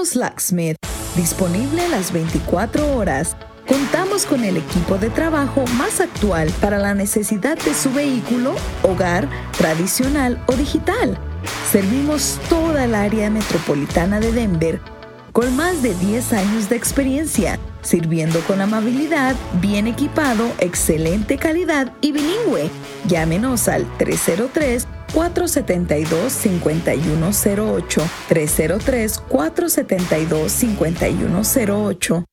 Reynolds Locksmith, disponible las 24 horas. Contamos con el equipo de trabajo más actual para la necesidad de su vehículo, hogar, tradicional o digital. Servimos toda el área metropolitana de Denver con más de 10 años de experiencia, sirviendo con amabilidad, bien equipado, excelente calidad y bilingüe. Llámenos al 303-472-5108, 303-472-5108.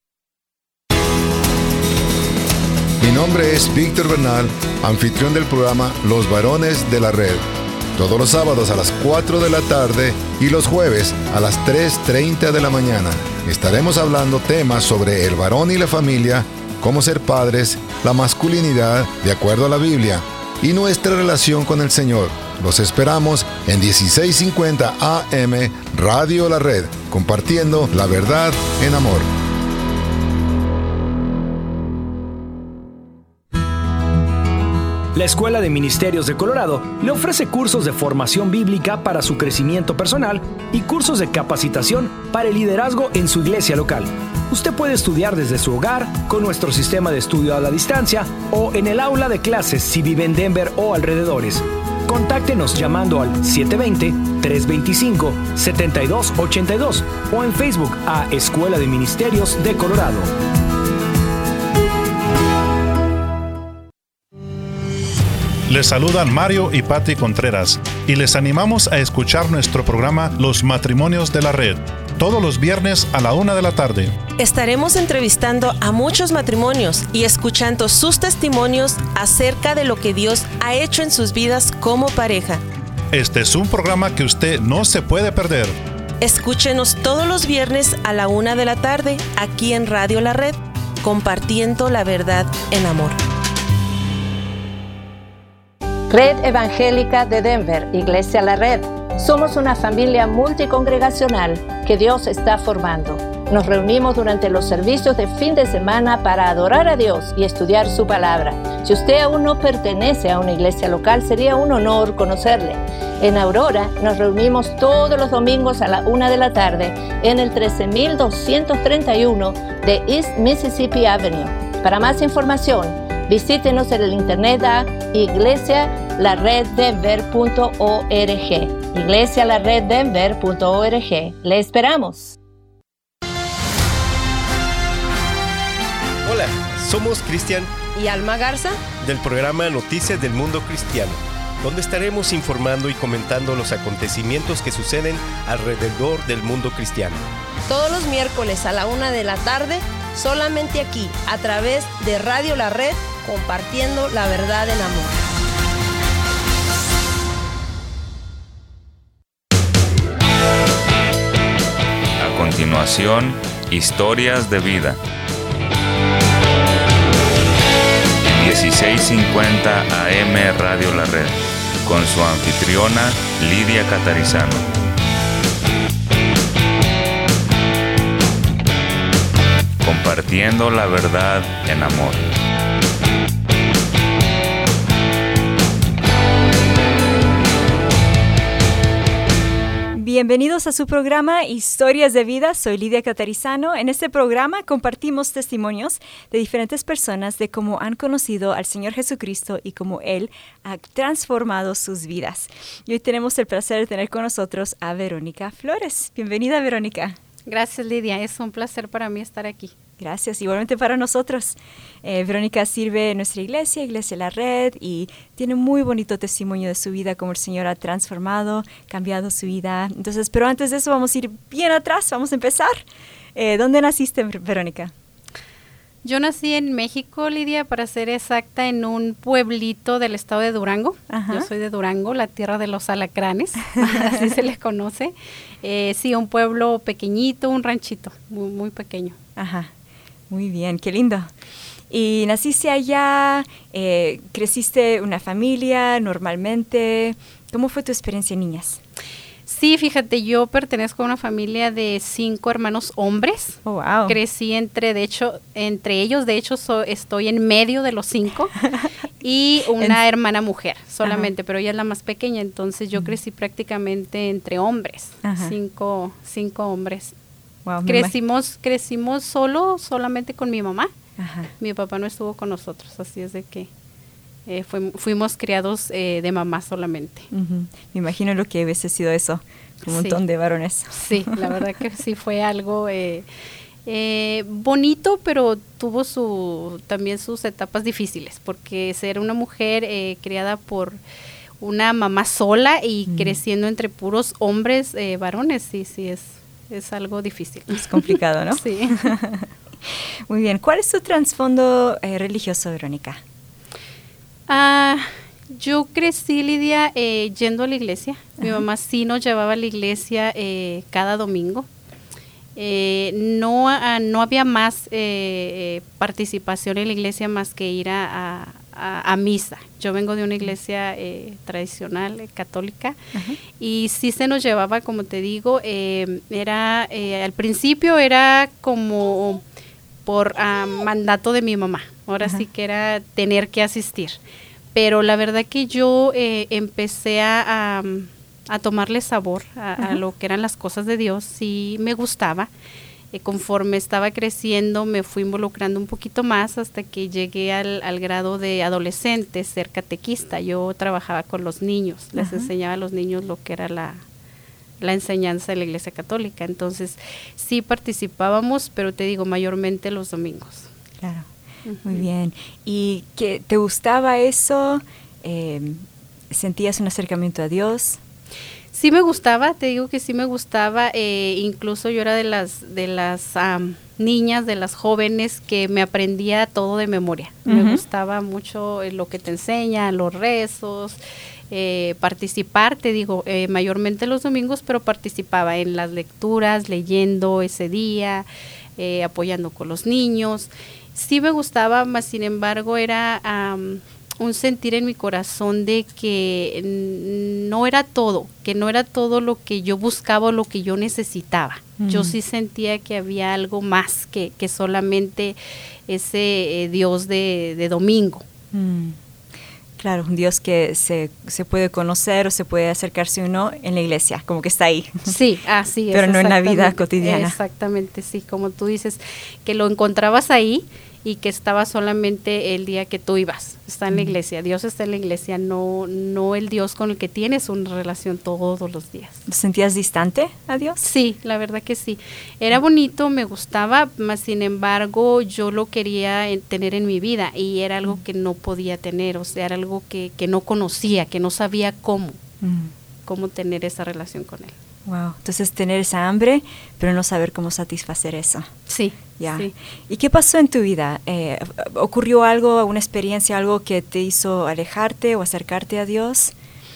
Mi nombre es Víctor Bernal, anfitrión del programa Los Varones de la Red. Todos los sábados a las 4 de la tarde y los jueves a las 3:30 de la mañana. Estaremos hablando temas sobre el varón y la familia, cómo ser padres, la masculinidad de acuerdo a la Biblia y nuestra relación con el Señor. Los esperamos en 1650 AM Radio La Red, compartiendo la verdad en amor. La Escuela de Ministerios de Colorado le ofrece cursos de formación bíblica para su crecimiento personal y cursos de capacitación para el liderazgo en su iglesia local. Usted puede estudiar desde su hogar con nuestro sistema de estudio a la distancia o en el aula de clases si vive en Denver o alrededores. Contáctenos llamando al 720-325-7282 o en Facebook a Escuela de Ministerios de Colorado. Les saludan Mario y Patti Contreras y les animamos a escuchar nuestro programa Los Matrimonios de la Red, todos los viernes a la 1 de la tarde. Estaremos entrevistando a muchos matrimonios y escuchando sus testimonios acerca de lo que Dios ha hecho en sus vidas como pareja. Este es un programa que usted no se puede perder. Escúchenos todos los viernes a la 1 de la tarde aquí en Radio La Red, compartiendo la verdad en amor. Red Evangélica de Denver, Iglesia La Red. Somos una familia multicongregacional que Dios está formando. Nos reunimos durante los servicios de fin de semana para adorar a Dios y estudiar su palabra. Si usted aún no pertenece a una iglesia local, sería un honor conocerle. En Aurora nos reunimos todos los domingos a la 1 de la tarde en el 13231 de East Mississippi Avenue. Para más información, visítenos en el internet a iglesialareddenver.org. iglesialareddenver.org. Le esperamos. Hola, somos Cristian y Alma Garza del programa Noticias del Mundo Cristiano, donde estaremos informando y comentando los acontecimientos que suceden alrededor del mundo cristiano. Todos los miércoles a la 1 de la tarde, solamente aquí, a través de Radio La Red, compartiendo la verdad en amor. A continuación, historias de vida. 1650 AM Radio La Red, con su anfitriona Lidia Catarizano. Compartiendo la verdad en amor. Bienvenidos a su programa Historias de Vida. Soy Lidia Catarizano. En este programa compartimos testimonios de diferentes personas de cómo han conocido al Señor Jesucristo y cómo Él ha transformado sus vidas. Y hoy tenemos el placer de tener con nosotros a Verónica Flores. Bienvenida, Verónica. Gracias, Lidia. Es un placer para mí estar aquí. Gracias, igualmente para nosotros. Verónica sirve en nuestra iglesia, Iglesia La Red, y tiene muy bonito testimonio de su vida, cómo el Señor ha transformado, cambiado su vida. Entonces, pero antes de eso vamos a ir bien atrás, vamos a empezar. ¿Dónde naciste, Verónica? Yo nací en México, Lidia, para ser exacta, en un pueblito del estado de Durango. Ajá. Yo soy de Durango, la tierra de los alacranes, así se les conoce. Sí, un pueblo pequeñito, un ranchito, muy, muy pequeño. Ajá. Muy bien, qué lindo. ¿Y naciste allá? ¿Creciste una familia normalmente? ¿Cómo fue tu experiencia en niñas? Sí, fíjate, yo pertenezco a una familia de 5 hermanos hombres. Oh, wow. Crecí entre ellos, estoy en medio de los 5 y una hermana mujer solamente, pero ella es la más pequeña, entonces yo crecí prácticamente entre hombres, 5 hombres. Wow, crecimos solamente con mi mamá. Ajá. Mi papá no estuvo con nosotros, así es de que fuimos criados de mamá solamente. Uh-huh. Me imagino lo que hubiese sido eso, con un montón de varones. Sí, la verdad que sí fue algo bonito, pero tuvo también sus etapas difíciles, porque ser una mujer criada por una mamá sola y creciendo entre puros hombres, varones, sí, es algo difícil. Es complicado, ¿no? Sí. Muy bien. ¿Cuál es tu trasfondo religioso, Verónica? Yo crecí, Lidia, yendo a la iglesia. Ajá. Mi mamá sí nos llevaba a la iglesia cada domingo. No había más participación en la iglesia más que ir a misa. Yo vengo de una iglesia tradicional, católica, uh-huh. Y sí se nos llevaba, como te digo, al principio era como por mandato de mi mamá. Ahora uh-huh. Sí que era tener que asistir. Pero la verdad que yo empecé a tomarle sabor a lo que eran las cosas de Dios. Sí me gustaba. Conforme estaba creciendo me fui involucrando un poquito más hasta que llegué al grado de adolescente, ser catequista. Yo trabajaba con los niños, les enseñaba a los niños lo que era la enseñanza de la Iglesia Católica. Entonces sí participábamos, pero te digo, mayormente los domingos. Claro, muy bien. ¿Y qué te gustaba eso? ¿Sentías un acercamiento a Dios? Sí me gustaba, te digo que sí me gustaba, incluso yo era de las niñas, de las jóvenes que me aprendía todo de memoria. Uh-huh. Me gustaba mucho lo que te enseñan, los rezos, participar, te digo, mayormente los domingos, pero participaba en las lecturas, leyendo ese día, apoyando con los niños. Sí me gustaba, mas sin embargo era un sentir en mi corazón de que no era todo lo que yo buscaba o lo que yo necesitaba. Yo sí sentía que había algo más que solamente ese Dios de domingo. Claro, un Dios que se puede conocer o se puede acercarse uno en la iglesia, como que está ahí. Sí, así es. Pero no en la vida cotidiana. Exactamente, sí, como tú dices, que lo encontrabas ahí y que estaba solamente el día que tú ibas. Está en la iglesia, Dios está en la iglesia, no el Dios con el que tienes una relación todos los días. ¿Te sentías distante a Dios? Sí, la verdad que sí. Era bonito, me gustaba, mas sin embargo yo lo quería tener en mi vida y era algo que no podía tener, o sea, era algo que no conocía, que no sabía cómo tener esa relación con Él. Wow, entonces tener esa hambre, pero no saber cómo satisfacer eso. Sí. Ya. Sí. ¿Y qué pasó en tu vida? ¿Ocurrió algo, una experiencia, algo que te hizo alejarte o acercarte a Dios?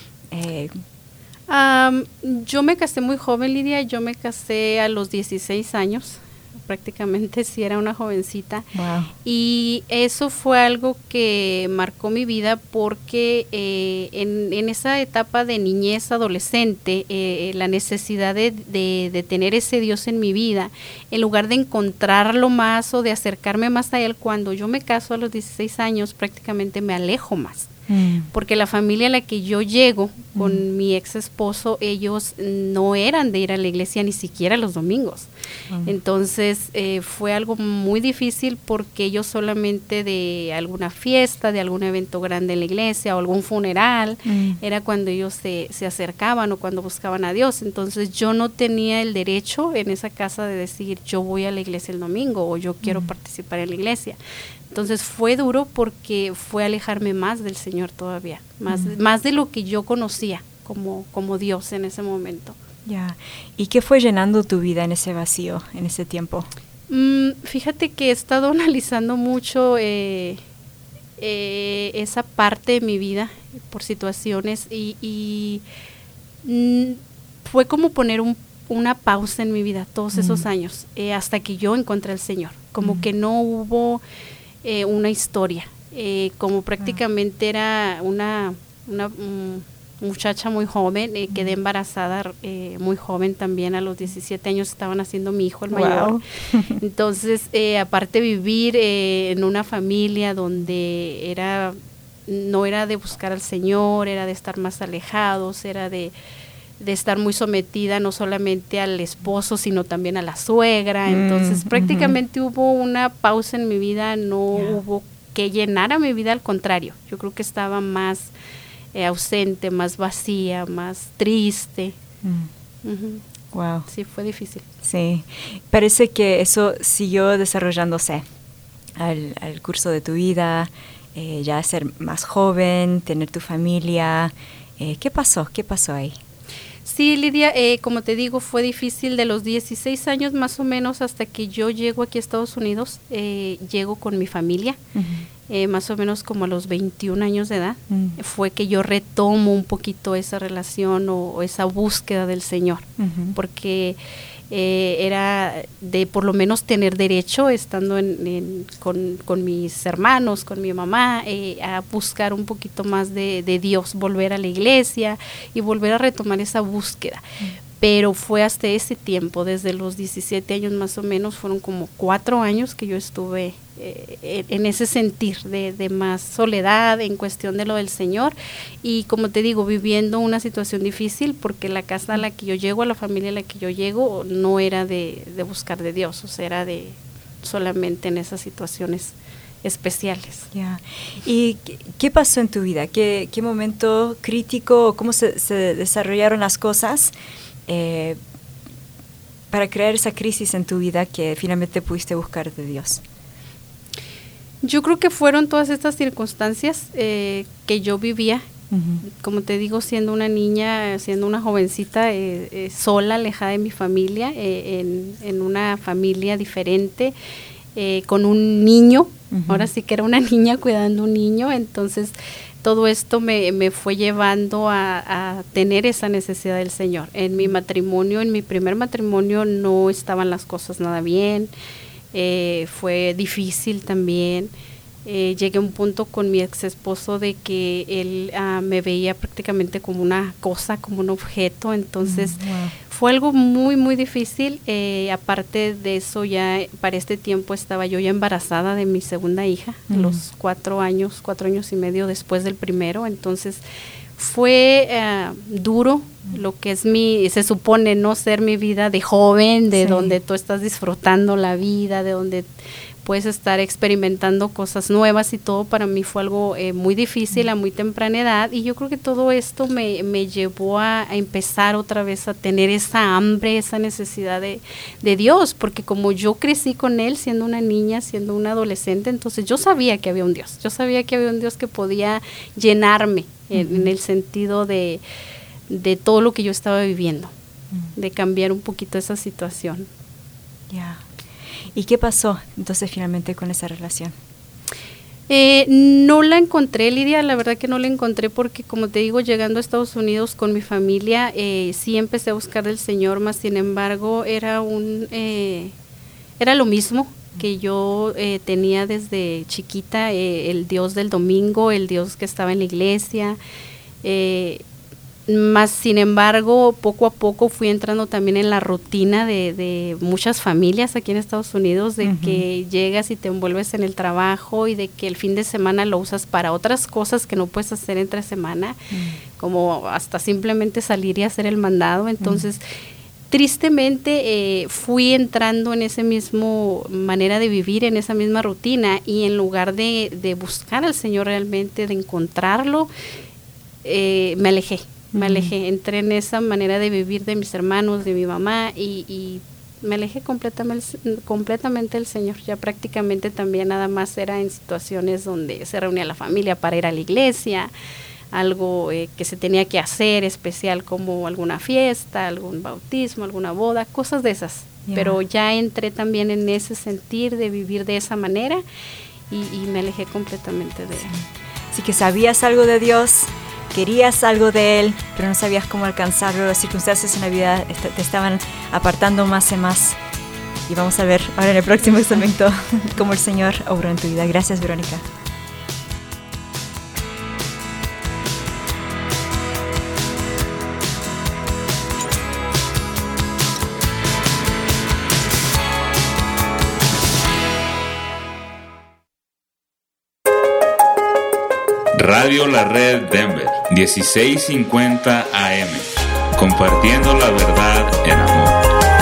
Yo me casé muy joven, Lidia. Yo me casé a los 16 años. Prácticamente sí era una jovencita. Wow. Y eso fue algo que marcó mi vida porque en esa etapa de niñez adolescente, la necesidad de tener ese Dios en mi vida, en lugar de encontrarlo más o de acercarme más a Él, cuando yo me caso a los 16 años prácticamente me alejo más. Porque la familia a la que yo llego con mi ex esposo, ellos no eran de ir a la iglesia ni siquiera los domingos. Entonces fue algo muy difícil porque ellos solamente de alguna fiesta, de algún evento grande en la iglesia o algún funeral, era cuando ellos se acercaban o cuando buscaban a Dios. Entonces yo no tenía el derecho en esa casa de decir yo voy a la iglesia el domingo o yo quiero participar en la iglesia. Entonces fue duro porque fue alejarme más del Señor todavía, más de lo que yo conocía como Dios en ese momento. Ya. ¿Y qué fue llenando tu vida en ese vacío, en ese tiempo? Fíjate que he estado analizando mucho esa parte de mi vida por situaciones y fue como poner una pausa en mi vida todos esos años, hasta que yo encontré al Señor. Como que no hubo una historia, como prácticamente era una muchacha muy joven, quedé embarazada muy joven también, a los 17 años estaban haciendo mi hijo el mayor. Wow. Entonces, aparte vivir en una familia donde no era de buscar al Señor, era de estar más alejados, era de estar muy sometida no solamente al esposo, sino también a la suegra. Entonces prácticamente hubo una pausa en mi vida, no hubo que llenar a mi vida, al contrario, yo creo que estaba más ausente, más vacía, más triste. Wow. Sí, fue difícil. Sí, parece que eso siguió desarrollándose al curso de tu vida, ya ser más joven, tener tu familia. ¿Qué pasó ahí? Sí, Lidia, como te digo, fue difícil de los 16 años más o menos hasta que yo llego aquí a Estados Unidos. Llego con mi familia, más o menos como a los 21 años de edad. Fue que yo retomo un poquito esa relación o esa búsqueda del Señor, porque era de por lo menos tener derecho, estando con mis hermanos, con mi mamá, a buscar un poquito más de Dios, volver a la iglesia y volver a retomar esa búsqueda. Pero fue hasta ese tiempo, desde los 17 años más o menos, fueron como 4 años que yo estuve en ese sentir de más soledad en cuestión de lo del Señor, y como te digo, viviendo una situación difícil, porque la casa a la que yo llego, a la familia a la que yo llego, no era de buscar de Dios, o sea, era de solamente en esas situaciones especiales. Yeah. ¿Y qué pasó en tu vida? ¿Qué momento crítico, cómo se desarrollaron las cosas para crear esa crisis en tu vida que finalmente pudiste buscar de Dios? Yo creo que fueron todas estas circunstancias que yo vivía, como te digo, siendo una niña, siendo una jovencita, sola, alejada de mi familia, en una familia diferente, con un niño, ahora sí que era una niña cuidando un niño. Entonces todo esto me fue llevando a tener esa necesidad del Señor. En mi matrimonio, en mi primer matrimonio, no estaban las cosas nada bien. Fue difícil también. Llegué a un punto con mi ex esposo de que él me veía prácticamente como una cosa, como un objeto. Entonces fue algo muy muy difícil. Aparte de eso, ya para este tiempo estaba yo ya embarazada de mi segunda hija, a los 4 años y medio después del primero. Entonces fue duro lo que es se supone no ser mi vida de joven, de donde tú estás disfrutando la vida, de donde puedes estar experimentando cosas nuevas y todo. Para mí fue algo muy difícil a muy temprana edad, y yo creo que todo esto me llevó a empezar otra vez a tener esa hambre, esa necesidad de Dios, porque como yo crecí con Él siendo una niña, siendo una adolescente, entonces yo sabía que había un Dios, que podía llenarme en el sentido de todo lo que yo estaba viviendo, de cambiar un poquito esa situación. Ya. ¿Y qué pasó entonces finalmente con esa relación? No la encontré, Lidia, la verdad que no la encontré, porque como te digo, llegando a Estados Unidos con mi familia, sí empecé a buscar del Señor, más sin embargo era lo mismo que yo tenía desde chiquita, el Dios del domingo, el Dios que estaba en la iglesia. Más sin embargo, poco a poco fui entrando también en la rutina de muchas familias aquí en Estados Unidos, de que llegas y te envuelves en el trabajo, y de que el fin de semana lo usas para otras cosas que no puedes hacer entre semana, como hasta simplemente salir y hacer el mandado. Entonces, tristemente fui entrando en esa misma manera de vivir, en esa misma rutina, y en lugar de buscar al Señor realmente, de encontrarlo, me alejé, entré en esa manera de vivir de mis hermanos, de mi mamá, y me alejé completamente del Señor. Ya prácticamente también nada más era en situaciones donde se reunía la familia para ir a la iglesia, algo que se tenía que hacer especial, como alguna fiesta, algún bautismo, alguna boda, cosas de esas. Pero ya entré también en ese sentir de vivir de esa manera, y me alejé completamente de Él. Así que sabías algo de Dios, querías algo de Él, pero no sabías cómo alcanzarlo. Las circunstancias en la vida te estaban apartando más y más. Y vamos a ver ahora en el próximo segmento cómo el Señor obró en tu vida. Gracias, Verónica. Radio La Red Denver, 1650 AM. compartiendo la verdad en amor.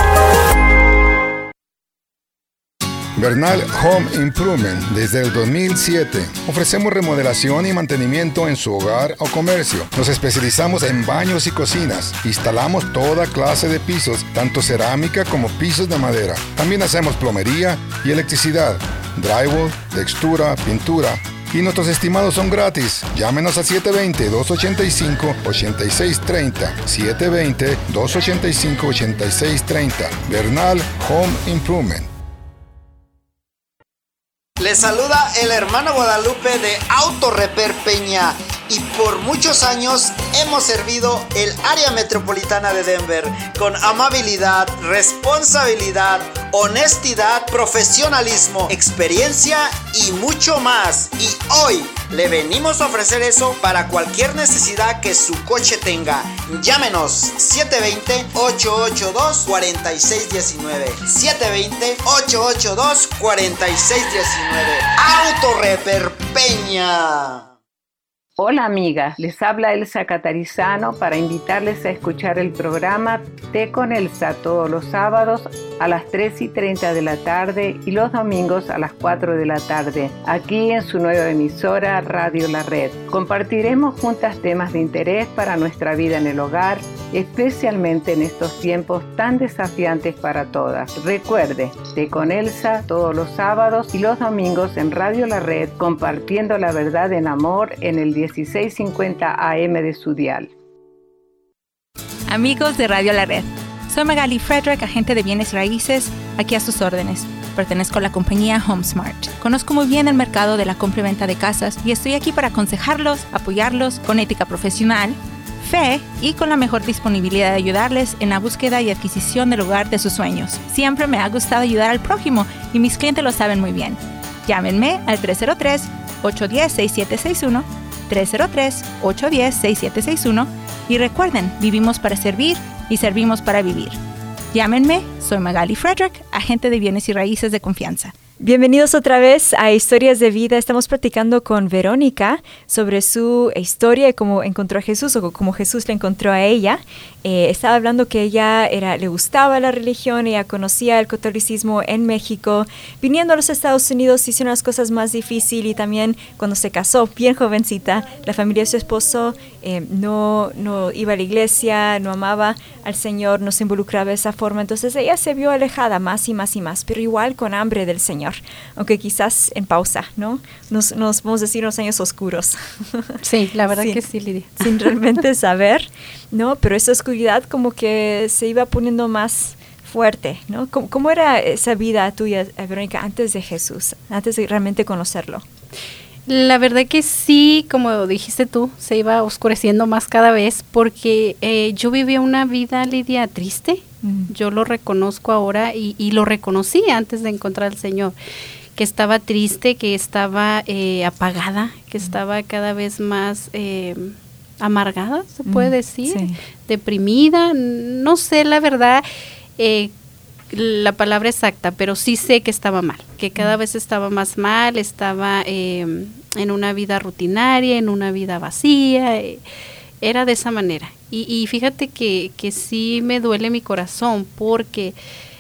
Bernal Home Improvement. Desde el 2007 ofrecemos remodelación y mantenimiento en su hogar o comercio. Nos especializamos en baños y cocinas. Instalamos toda clase de pisos, tanto cerámica como pisos de madera. También hacemos plomería y electricidad, drywall, textura, pintura. Y nuestros estimados son gratis. Llámenos a 720-285-8630. 720-285-8630. Bernal Home Improvement. Les saluda el hermano Guadalupe de Auto Repair Peña y por muchos años hemos servido el área metropolitana de Denver con amabilidad, responsabilidad, honestidad, profesionalismo, experiencia y mucho más. Y hoy le venimos a ofrecer eso para cualquier necesidad que su coche tenga. Llámenos 720-882-4619. 720-882-4619. Auto Repair Peña. Hola amigas, les habla Elsa Catarizano para invitarles a escuchar el programa Té con Elsa todos los sábados a las 3:30 de la tarde y los domingos a las 4 de la tarde, aquí en su nueva emisora Radio La Red. Compartiremos juntas temas de interés para nuestra vida en el hogar, especialmente en estos tiempos tan desafiantes para todas. Recuerde, Té con Elsa todos los sábados y los domingos en Radio La Red, compartiendo la verdad en amor en el 1650 AM de su dial. Amigos de Radio La Red, soy Magali Frederick, agente de bienes raíces, aquí a sus órdenes. Pertenezco a la compañía HomeSmart. Conozco muy bien el mercado de la compra y venta de casas y estoy aquí para aconsejarlos, apoyarlos con ética profesional, fe y con la mejor disponibilidad de ayudarles en la búsqueda y adquisición del hogar de sus sueños. Siempre me ha gustado ayudar al prójimo y mis clientes lo saben muy bien. Llámenme al 303-810-6761, 303-810-6761 y recuerden, vivimos para servir y servimos para vivir. Llámenme, soy Magali Frederick, agente de bienes y raíces de confianza. Bienvenidos otra vez a Historias de Vida. Estamos platicando con Verónica sobre su historia y cómo encontró a Jesús o cómo Jesús le encontró a ella. Estaba hablando que ella le gustaba la religión, ella conocía el catolicismo en México. Viniendo a los Estados Unidos hizo unas cosas más difíciles y también cuando se casó, bien jovencita, la familia de su esposo no iba a la iglesia, no amaba al Señor, no se involucraba de esa forma. Entonces ella se vio alejada más y más y más, pero igual con hambre del Señor. Aunque quizás en pausa, ¿no? Nos vamos a decir unos años oscuros. Sí, la verdad que sí, Lidia. Sin realmente saber, ¿no? Pero esa oscuridad como que se iba poniendo más fuerte, ¿no? ¿Cómo era esa vida tuya, Verónica, antes de Jesús, antes de realmente conocerlo? La verdad que sí, como dijiste tú, se iba oscureciendo más cada vez porque yo vivía una vida, Lidia, triste. Yo lo reconozco ahora y lo reconocí antes de encontrar al Señor, que estaba triste, que estaba apagada, que estaba cada vez más amargada, se puede decir, sí. Deprimida, no sé la verdad la palabra exacta, pero sí sé que estaba mal, que cada vez estaba más mal, estaba en una vida rutinaria, en una vida vacía, era de esa manera. Y fíjate que sí me duele mi corazón porque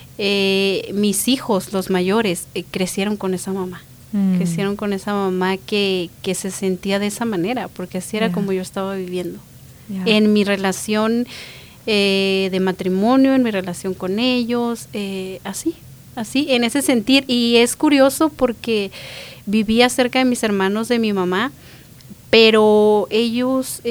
mis hijos, los mayores, crecieron con esa mamá. Crecieron con esa mamá que se sentía de esa manera, porque así era como yo estaba viviendo. En mi relación de matrimonio, en mi relación con ellos, así, en ese sentir. Y es curioso porque vivía cerca de mis hermanos de mi mamá, pero ellos...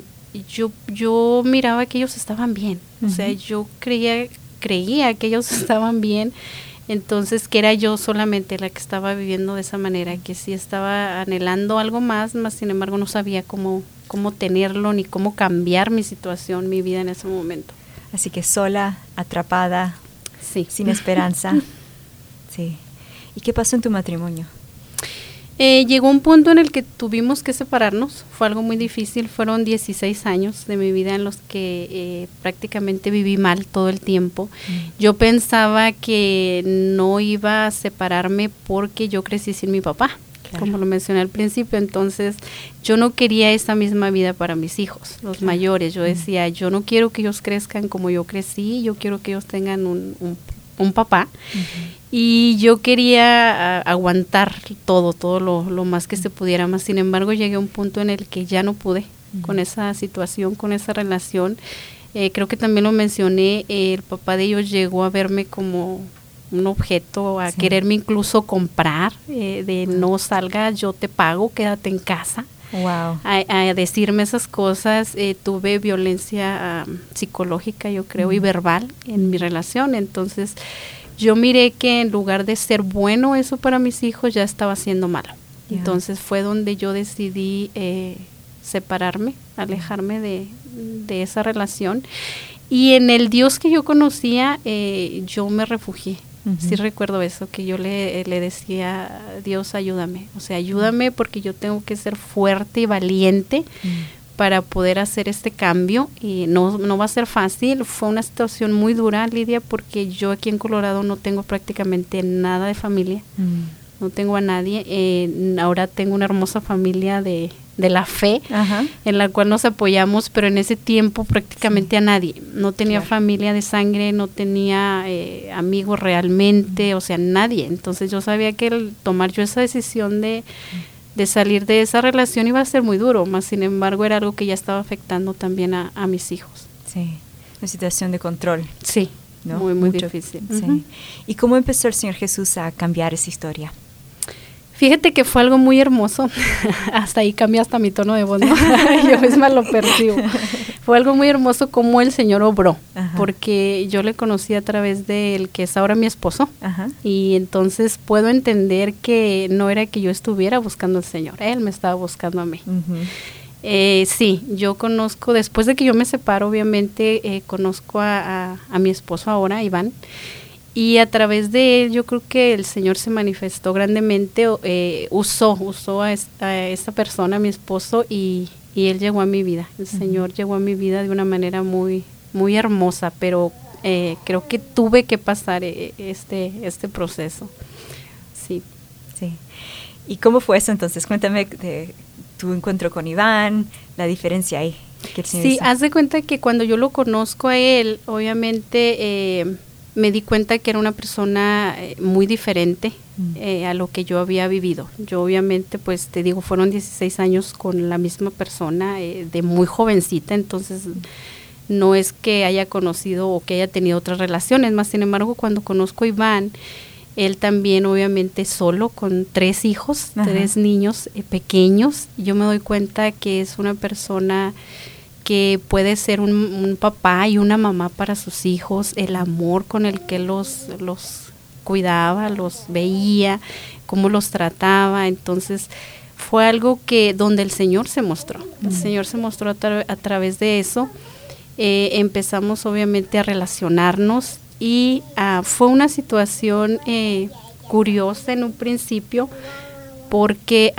Yo miraba que ellos estaban bien, o sea, yo creía que ellos estaban bien, entonces que era yo solamente la que estaba viviendo de esa manera, que sí estaba anhelando algo más sin embargo no sabía cómo tenerlo ni cómo cambiar mi situación, mi vida en ese momento. Así que sola, atrapada, sí, sin esperanza. Sí. ¿Y qué pasó en tu matrimonio? Llegó un punto en el que tuvimos que separarnos, fue algo muy difícil, fueron 16 años de mi vida en los que prácticamente viví mal todo el tiempo. Yo pensaba que no iba a separarme porque yo crecí sin mi papá. como lo mencioné al principio. Entonces yo no quería esa misma vida para mis hijos, los mayores. Yo decía, yo no quiero que ellos crezcan como yo crecí, yo quiero que ellos tengan un papá. Y yo quería aguantar todo lo más que se pudiera más. Sin embargo, llegué a un punto en el que ya no pude con esa situación, con esa relación. Creo que también lo mencioné, el papá de ellos llegó a verme como un objeto, a quererme incluso comprar, de no salgas, yo te pago, quédate en casa. Wow. A decirme esas cosas. Tuve violencia psicológica, yo creo, y verbal en mi relación. Entonces yo miré que en lugar de ser bueno eso para mis hijos, ya estaba siendo malo. Entonces fue donde yo decidí separarme, alejarme de esa relación. Y en el Dios que yo conocía, yo me refugié. Sí recuerdo eso, que yo le decía, Dios, ayúdame. O sea, ayúdame porque yo tengo que ser fuerte y valiente para poder hacer este cambio. Y no va a ser fácil. Fue una situación muy dura, Lidia, porque yo aquí en Colorado no tengo prácticamente nada de familia. No tengo a nadie. Ahora tengo una hermosa familia de la fe, en la cual nos apoyamos, pero en ese tiempo prácticamente a nadie. No tenía familia de sangre, no tenía amigos realmente, o sea, nadie. Entonces yo sabía que el tomar yo esa decisión de salir de esa relación iba a ser muy duro, más sin embargo era algo que ya estaba afectando también a mis hijos. Sí, una situación de control. Sí, ¿no? Muy difícil. Sí. ¿Y cómo empezó el Señor Jesús a cambiar esa historia? Fíjate que fue algo muy hermoso. Hasta ahí cambia hasta mi tono de voz, ¿no? Yo misma lo percibo. Fue algo muy hermoso como el Señor obró, porque yo le conocí a través del que es ahora mi esposo, y entonces puedo entender que no era que yo estuviera buscando al Señor, Él me estaba buscando a mí. Sí, yo conozco, después de que yo me separo, obviamente, conozco a mi esposo ahora, Iván. Y a través de él yo creo que el Señor se manifestó grandemente, usó a esta persona, a mi esposo, y él llegó a mi vida. El Señor llegó a mi vida de una manera muy, muy hermosa, pero creo que tuve que pasar este proceso. Sí. ¿Y cómo fue eso entonces? Cuéntame de tu encuentro con Iván, la diferencia ahí que el Señor hizo. Haz de cuenta que cuando yo lo conozco a él, obviamente me di cuenta que era una persona muy diferente a lo que yo había vivido. Yo obviamente, pues te digo, fueron 16 años con la misma persona, de muy jovencita, entonces no es que haya conocido o que haya tenido otras relaciones, más sin embargo cuando conozco a Iván, él también obviamente solo, con 3 hijos, 3 niños pequeños, yo me doy cuenta que es una persona que puede ser un papá y una mamá para sus hijos, el amor con el que los cuidaba, los veía, cómo los trataba. Entonces fue algo que donde el Señor se mostró. El Señor se mostró a través de eso. Empezamos obviamente a relacionarnos y fue una situación curiosa en un principio porque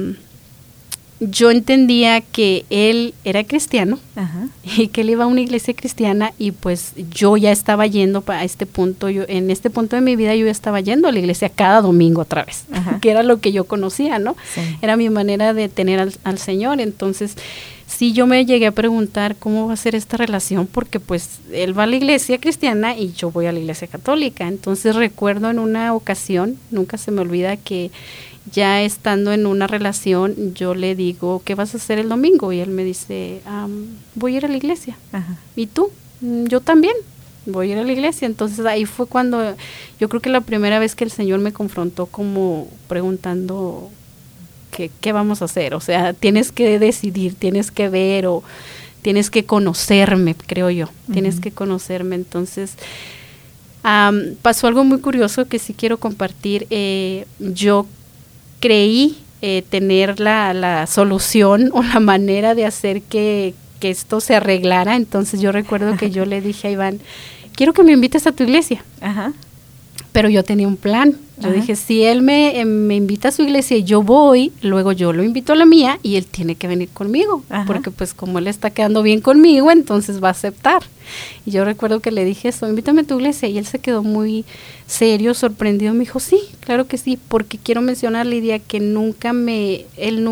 yo entendía que él era cristiano y que él iba a una iglesia cristiana y pues yo ya estaba yendo a este punto, en este punto de mi vida yo ya estaba yendo a la iglesia cada domingo otra vez, que era lo que yo conocía, ¿no? Sí. Era mi manera de tener al Señor. Entonces sí, yo me llegué a preguntar cómo va a ser esta relación, porque pues él va a la iglesia cristiana y yo voy a la iglesia católica. Entonces recuerdo en una ocasión, nunca se me olvida, que ya estando en una relación, yo le digo, ¿qué vas a hacer el domingo? Y él me dice, voy a ir a la iglesia. ¿Y tú? Yo también, voy a ir a la iglesia. Entonces ahí fue cuando, yo creo que la primera vez que el Señor me confrontó como preguntando, ¿qué vamos a hacer? O sea, tienes que decidir, tienes que ver o tienes que conocerme, creo yo. Tienes que conocerme. Entonces pasó algo muy curioso que sí quiero compartir. Yo creí tener la solución o la manera de hacer que esto se arreglara. Entonces yo recuerdo que yo le dije a Iván, quiero que me invites a tu iglesia. Pero yo tenía un plan. Yo dije, si él me invita a su iglesia y yo voy, luego yo lo invito a la mía y él tiene que venir conmigo, porque pues como él está quedando bien conmigo, entonces va a aceptar. Y yo recuerdo que le dije eso, invítame a tu iglesia, y él se quedó muy serio, sorprendido, me dijo, sí, claro que sí, porque quiero mencionar, Lidia, que él nunca me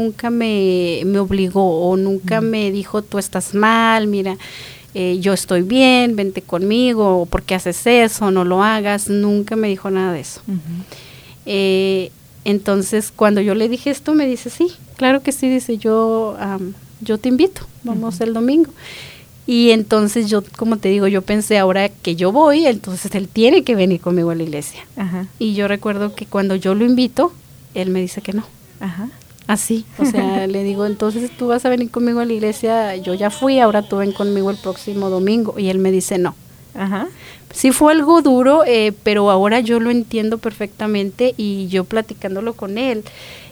obligó o nunca me dijo, tú estás mal, mira, yo estoy bien, vente conmigo, ¿por qué haces eso? No lo hagas. Nunca me dijo nada de eso. Entonces, cuando yo le dije esto, me dice, sí, claro que sí, dice, yo te invito, vamos el domingo. Y entonces yo, como te digo, yo pensé, ahora que yo voy, entonces él tiene que venir conmigo a la iglesia. Y yo recuerdo que cuando yo lo invito, él me dice que no. Así, o sea, le digo, entonces tú vas a venir conmigo a la iglesia, yo ya fui, ahora tú ven conmigo el próximo domingo. Y él me dice no. Sí fue algo duro, pero ahora yo lo entiendo perfectamente, y yo platicándolo con él,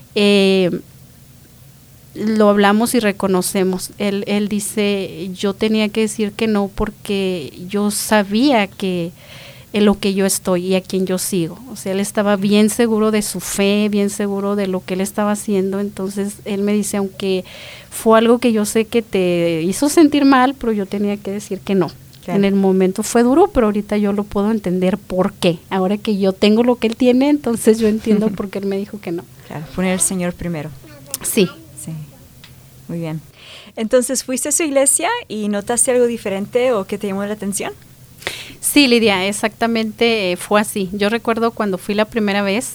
lo hablamos y reconocemos. Él dice, yo tenía que decir que no porque yo sabía que en lo que yo estoy y a quien yo sigo. O sea, él estaba bien seguro de su fe, bien seguro de lo que él estaba haciendo. Entonces, él me dice, aunque fue algo que yo sé que te hizo sentir mal, pero yo tenía que decir que no. Claro. En el momento fue duro, pero ahorita yo lo puedo entender por qué. Ahora que yo tengo lo que él tiene, entonces yo entiendo por qué él me dijo que no. Claro, poner al Señor primero. Sí. Sí. Muy bien. Entonces, ¿fuiste a su iglesia y notaste algo diferente o que te llamó la atención? Sí, Lidia, exactamente fue así. Yo recuerdo cuando fui la primera vez,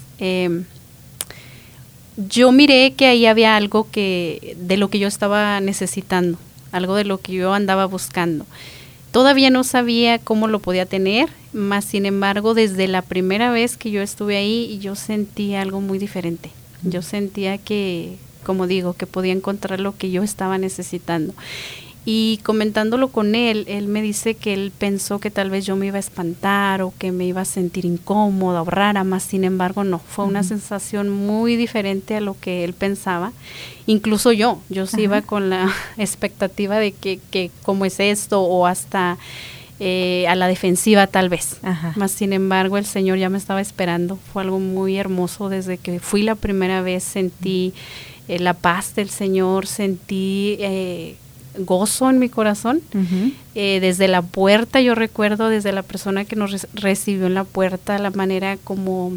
yo miré que ahí había algo de lo que yo estaba necesitando, algo de lo que yo andaba buscando. Todavía no sabía cómo lo podía tener, mas sin embargo, desde la primera vez que yo estuve ahí, yo sentí algo muy diferente. Yo sentía que, como digo, que podía encontrar lo que yo estaba necesitando. Y comentándolo con él me dice que él pensó que tal vez yo me iba a espantar o que me iba a sentir incómoda o rara, más sin embargo no, fue una sensación muy diferente a lo que él pensaba. Incluso yo sí iba con la expectativa de que cómo es esto, o hasta a la defensiva tal vez. Más sin embargo el Señor ya me estaba esperando. Fue algo muy hermoso. Desde que fui la primera vez sentí la paz del Señor, sentí gozo en mi corazón. Desde la puerta, yo recuerdo desde la persona que nos recibió en la puerta, la manera como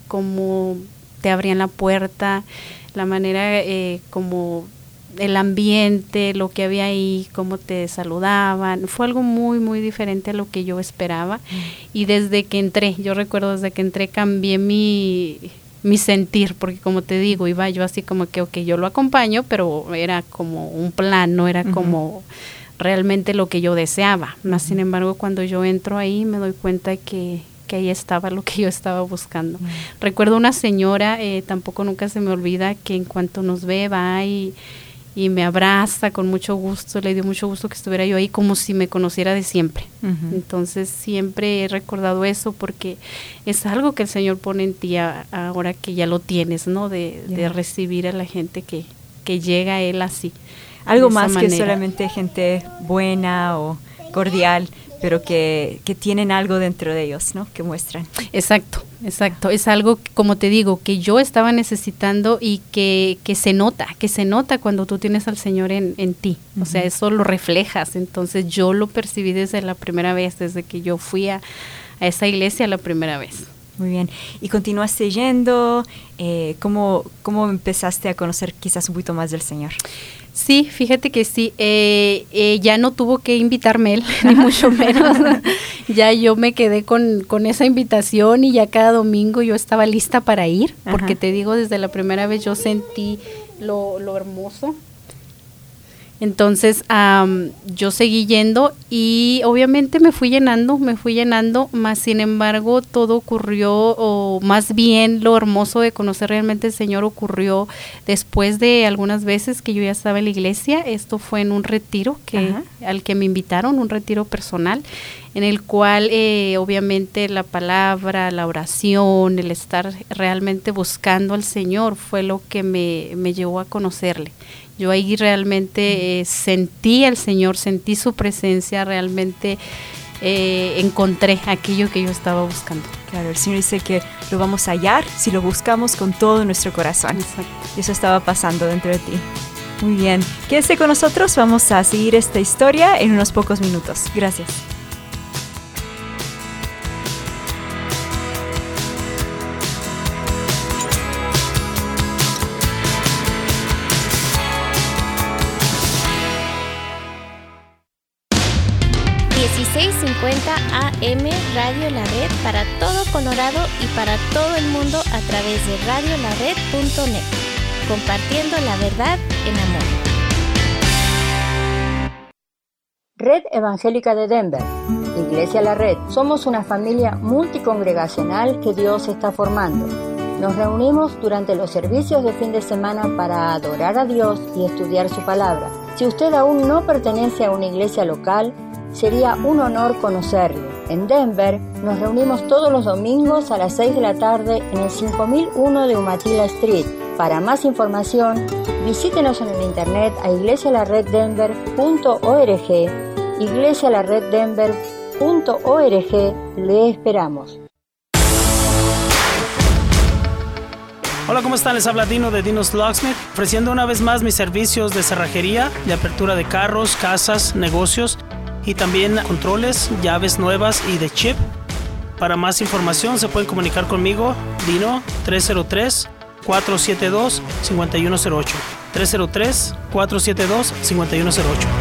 te abrían la puerta, la manera como el ambiente, lo que había ahí, cómo te saludaban, fue algo muy, muy diferente a lo que yo esperaba. Y desde que entré, yo recuerdo desde que entré cambié mi sentir, porque como te digo, iba yo así como que, ok, yo lo acompaño, pero era como un plan, no era como realmente lo que yo deseaba. Más sin embargo, cuando yo entro ahí, me doy cuenta que ahí estaba lo que yo estaba buscando. Recuerdo una señora, tampoco nunca se me olvida, que en cuanto nos ve, va y me abraza con mucho gusto, le dio mucho gusto que estuviera yo ahí como si me conociera de siempre. Entonces siempre he recordado eso porque es algo que el Señor pone en ti ahora que ya lo tienes, ¿no? De recibir a la gente que llega a Él así. Algo más que solamente gente buena o cordial, pero que tienen algo dentro de ellos, ¿no? Que muestran. Exacto. Es algo, como te digo, que yo estaba necesitando y que se nota cuando tú tienes al Señor en ti. O sea, eso lo reflejas. Entonces yo lo percibí desde la primera vez, desde que yo fui a esa iglesia la primera vez. Muy bien. ¿Y continuaste yendo? ¿Cómo empezaste a conocer quizás un poquito más del Señor? Sí, fíjate que sí, ya no tuvo que invitarme él, ni mucho menos. Ya yo me quedé con esa invitación y ya cada domingo yo estaba lista para ir, porque te digo, desde la primera vez yo sentí lo hermoso. Entonces yo seguí yendo y obviamente me fui llenando, más sin embargo todo ocurrió, o más bien lo hermoso de conocer realmente al Señor ocurrió después de algunas veces que yo ya estaba en la iglesia. Esto fue en un retiro al que me invitaron, un retiro personal, en el cual obviamente la palabra, la oración, el estar realmente buscando al Señor fue lo que me llevó a conocerle. Yo ahí realmente sentí al Señor, sentí su presencia, realmente encontré aquello que yo estaba buscando. Claro, el Señor dice que lo vamos a hallar si lo buscamos con todo nuestro corazón. Exacto. Y eso estaba pasando dentro de ti. Muy bien. Quédese con nosotros, vamos a seguir esta historia en unos pocos minutos. Gracias. AM Radio La Red para todo Colorado y para todo el mundo a través de radiolared.net, compartiendo la verdad en amor. Red Evangélica de Denver, Iglesia La Red. Somos una familia multicongregacional que Dios está formando. Nos reunimos durante los servicios de fin de semana para adorar a Dios y estudiar su palabra. Si usted aún no pertenece a una iglesia local, sería un honor conocerle. En Denver nos reunimos todos los domingos a las 6 de la tarde en el 5001 de Umatilla Street. Para más información, visítenos en el internet a iglesialareddenver.org. iglesialareddenver.org. Le esperamos. Hola, ¿cómo están? Les habla Dino de Dino's Locksmith, ofreciendo una vez más mis servicios de cerrajería, de apertura de carros, casas, negocios y también controles, llaves nuevas y de chip. Para más información se pueden comunicar conmigo, Dino, 303-472-5108. 303-472-5108.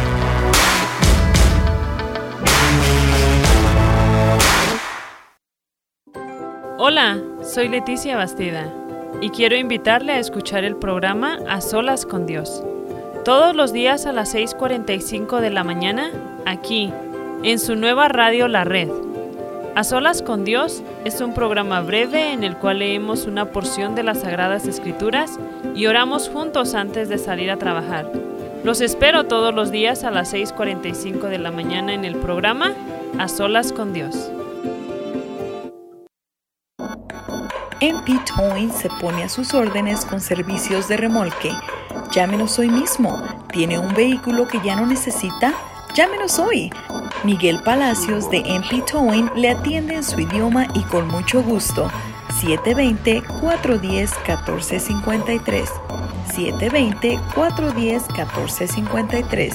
Hola, soy Leticia Bastida y quiero invitarle a escuchar el programa A Solas con Dios. Todos los días a las 6:45 de la mañana, aquí, en su nueva radio La Red. A Solas con Dios es un programa breve en el cual leemos una porción de las Sagradas Escrituras y oramos juntos antes de salir a trabajar. Los espero todos los días a las 6:45 de la mañana en el programa A Solas con Dios. MP Towing se pone a sus órdenes con servicios de remolque. Llámenos hoy mismo. ¿Tiene un vehículo que ya no necesita? Llámenos hoy. Miguel Palacios de MP Towing le atiende en su idioma y con mucho gusto. 720-410-1453. 720-410-1453.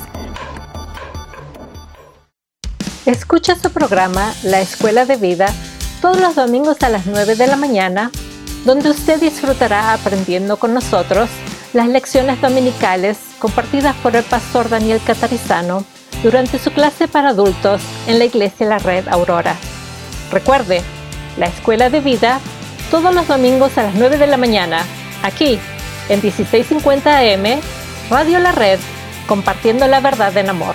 Escucha su programa La Escuela de Vida todos los domingos a las 9 de la mañana, donde usted disfrutará aprendiendo con nosotros las lecciones dominicales compartidas por el pastor Daniel Catarizano durante su clase para adultos en la Iglesia La Red Aurora. Recuerde, La Escuela de Vida todos los domingos a las 9 de la mañana, aquí en 1650 AM, Radio La Red, compartiendo la verdad en amor.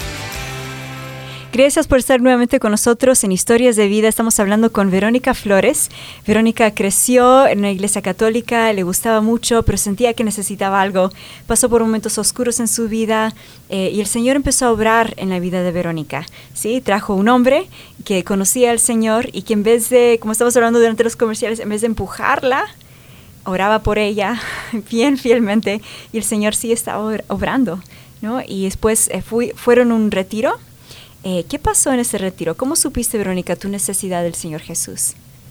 Gracias por estar nuevamente con nosotros en Historias de Vida. Estamos hablando con Verónica Flores. Verónica creció en una iglesia católica, le gustaba mucho, pero sentía que necesitaba algo. Pasó por momentos oscuros en su vida y el Señor empezó a obrar en la vida de Verónica. ¿Sí? Trajo un hombre que conocía al Señor y que en vez de, como estamos hablando durante los comerciales, en vez de empujarla, oraba por ella bien fielmente y el Señor sí estaba obrando, ¿no? Y después fueron a un retiro. ¿Qué pasó en ese retiro? ¿Cómo supiste, Verónica, tu necesidad del Señor Jesús?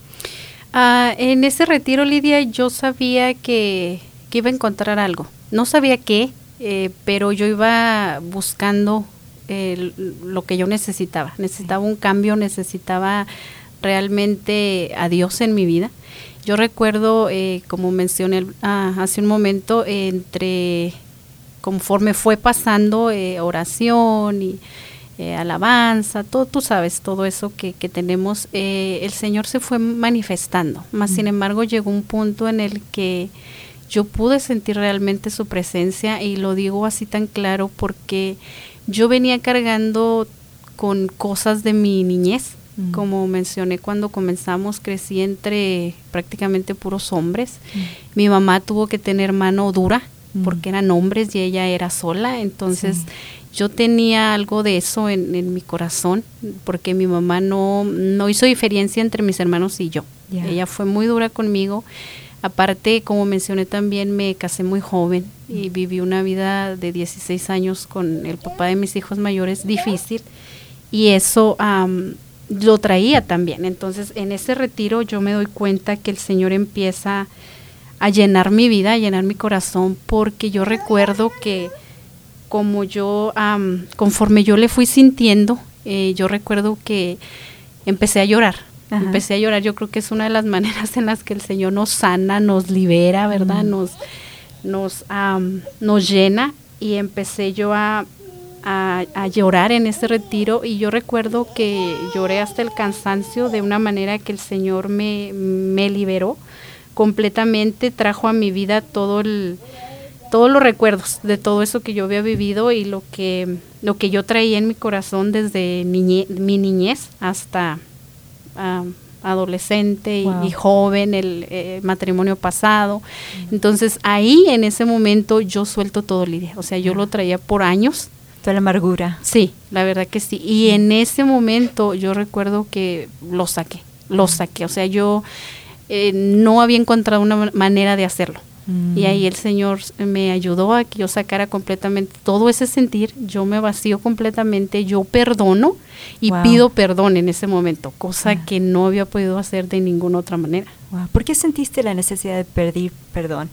En ese retiro, Lidia, yo sabía que iba a encontrar algo. No sabía qué, pero yo iba buscando lo que yo necesitaba. Necesitaba un cambio, necesitaba realmente a Dios en mi vida. Yo recuerdo, como mencioné hace un momento, conforme fue pasando oración y alabanza, todo, tú sabes, todo eso que tenemos, el Señor se fue manifestando, más sin embargo llegó un punto en el que yo pude sentir realmente su presencia, y lo digo así tan claro porque yo venía cargando con cosas de mi niñez. Como mencioné cuando comenzamos, crecí entre prácticamente puros hombres. Mi mamá tuvo que tener mano dura porque eran hombres y ella era sola, entonces yo tenía algo de eso en mi corazón, porque mi mamá no hizo diferencia entre mis hermanos y yo. Ella fue muy dura conmigo. Aparte, como mencioné también, me casé muy joven y viví una vida de 16 años con el papá de mis hijos mayores difícil. y eso lo traía también. Entonces, en ese retiro yo me doy cuenta que el Señor empieza a llenar mi vida, a llenar mi corazón, porque yo recuerdo que como yo, conforme yo le fui sintiendo, yo recuerdo que empecé a llorar. Ajá. Empecé a llorar. Yo creo que es una de las maneras en las que el Señor nos sana, nos libera, ¿verdad? Nos llena, y empecé yo a llorar en ese retiro, y yo recuerdo que lloré hasta el cansancio, de una manera que el Señor me liberó completamente, trajo a mi vida todos los recuerdos de todo eso que yo había vivido y lo que yo traía en mi corazón desde mi niñez hasta adolescente y joven, el matrimonio pasado. Entonces ahí en ese momento yo suelto todo, Lidia. O sea, yo lo traía por años. Toda la amargura. Sí, la verdad que sí. Y en ese momento yo recuerdo que lo saqué. O sea, yo no había encontrado una manera de hacerlo. Y ahí el Señor me ayudó a que yo sacara completamente todo ese sentir. Yo me vacío completamente, yo perdono y pido perdón en ese momento, cosa que no había podido hacer de ninguna otra manera. ¿Por qué sentiste la necesidad de pedir perdón?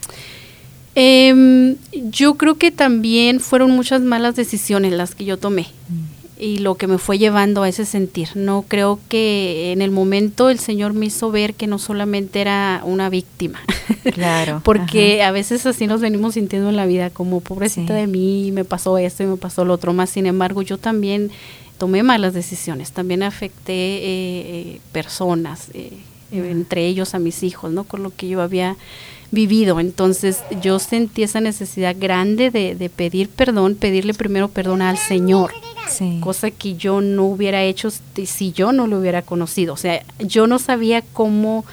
Yo creo que también fueron muchas malas decisiones las que yo tomé. Y lo que me fue llevando a ese sentir. No creo que en el momento el Señor me hizo ver que no solamente era una víctima. Claro. Porque a veces así nos venimos sintiendo en la vida, como pobrecita de mí, me pasó esto y me pasó lo otro más. Sin embargo, yo también tomé malas decisiones, también afecté personas, entre ellos a mis hijos, ¿no? Con lo que yo había vivido. Entonces yo sentí esa necesidad grande de pedir perdón, pedirle primero perdón al Señor, cosa que yo no hubiera hecho si yo no lo hubiera conocido. O sea, yo no sabía cómo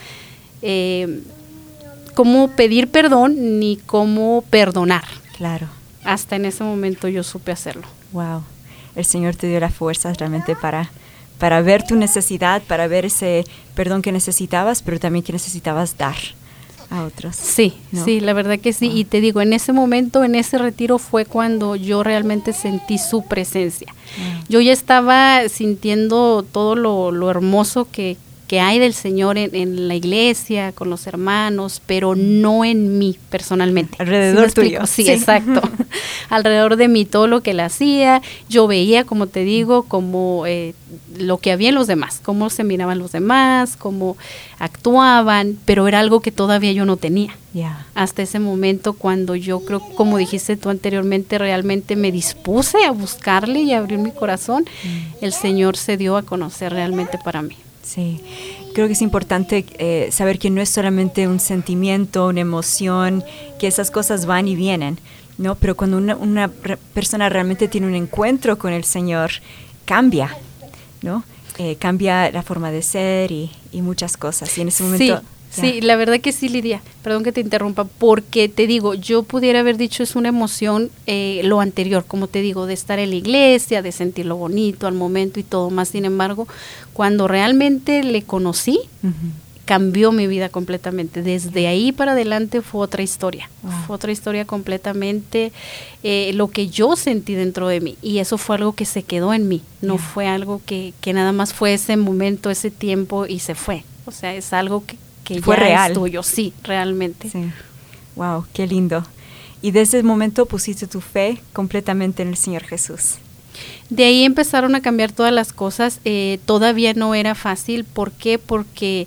pedir perdón ni cómo perdonar. Claro. Hasta en ese momento yo supe hacerlo. Wow. El Señor te dio las fuerzas realmente para ver tu necesidad, para ver ese perdón que necesitabas, pero también que necesitabas dar a otros. Sí, ¿no? Sí, la verdad que sí. Y te digo, en ese momento, en ese retiro fue cuando yo realmente sentí su presencia. Yo ya estaba sintiendo todo lo hermoso que hay del Señor en la iglesia, con los hermanos, pero no en mí personalmente. Alrededor tuyo. Sí, exacto. Alrededor de mí, todo lo que él hacía, yo veía, como te digo, como lo que había en los demás, cómo se miraban los demás, cómo actuaban, pero era algo que todavía yo no tenía. Hasta ese momento, cuando yo creo, como dijiste tú anteriormente, realmente me dispuse a buscarle y a abrir mi corazón, el Señor se dio a conocer realmente para mí. Sí, creo que es importante saber que no es solamente un sentimiento, una emoción, que esas cosas van y vienen, ¿no? Pero cuando una persona realmente tiene un encuentro con el Señor, cambia, ¿no? Cambia la forma de ser y muchas cosas. Y en ese momento... Sí, la verdad que sí, Lidia, perdón que te interrumpa, porque te digo, yo pudiera haber dicho es una emoción lo anterior, como te digo, de estar en la iglesia, de sentir lo bonito al momento y todo más. Sin embargo, cuando realmente le conocí, cambió mi vida completamente. Desde ahí para adelante fue otra historia, fue otra historia completamente, lo que yo sentí dentro de mí, y eso fue algo que se quedó en mí, no fue algo que nada más fue ese momento, ese tiempo y se fue. O sea, es algo que fue ya real. Es tuyo, sí, realmente. Sí. Wow, qué lindo. Y desde ese momento pusiste tu fe completamente en el Señor Jesús. De ahí empezaron a cambiar todas las cosas. Todavía no era fácil. ¿Por qué? Porque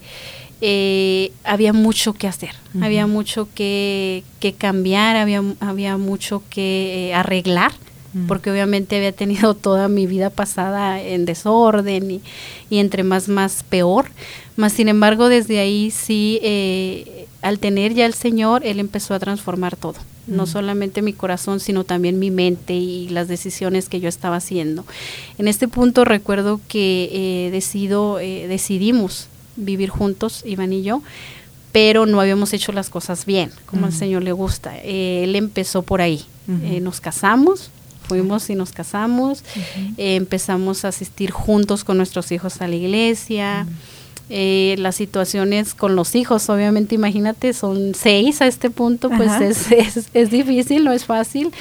había mucho que hacer, había mucho que cambiar, había mucho que arreglar, porque obviamente había tenido toda mi vida pasada en desorden y entre más peor. Más sin embargo, desde ahí sí, al tener ya el Señor, Él empezó a transformar todo. No solamente mi corazón, sino también mi mente y las decisiones que yo estaba haciendo. En este punto recuerdo que decidimos vivir juntos, Iván y yo, pero no habíamos hecho las cosas bien, como al Señor le gusta. Él empezó por ahí. Nos casamos. Fuimos y nos casamos, empezamos a asistir juntos con nuestros hijos a la iglesia. Las situaciones con los hijos, obviamente, imagínate, son 6 a este punto, pues es difícil, no es fácil,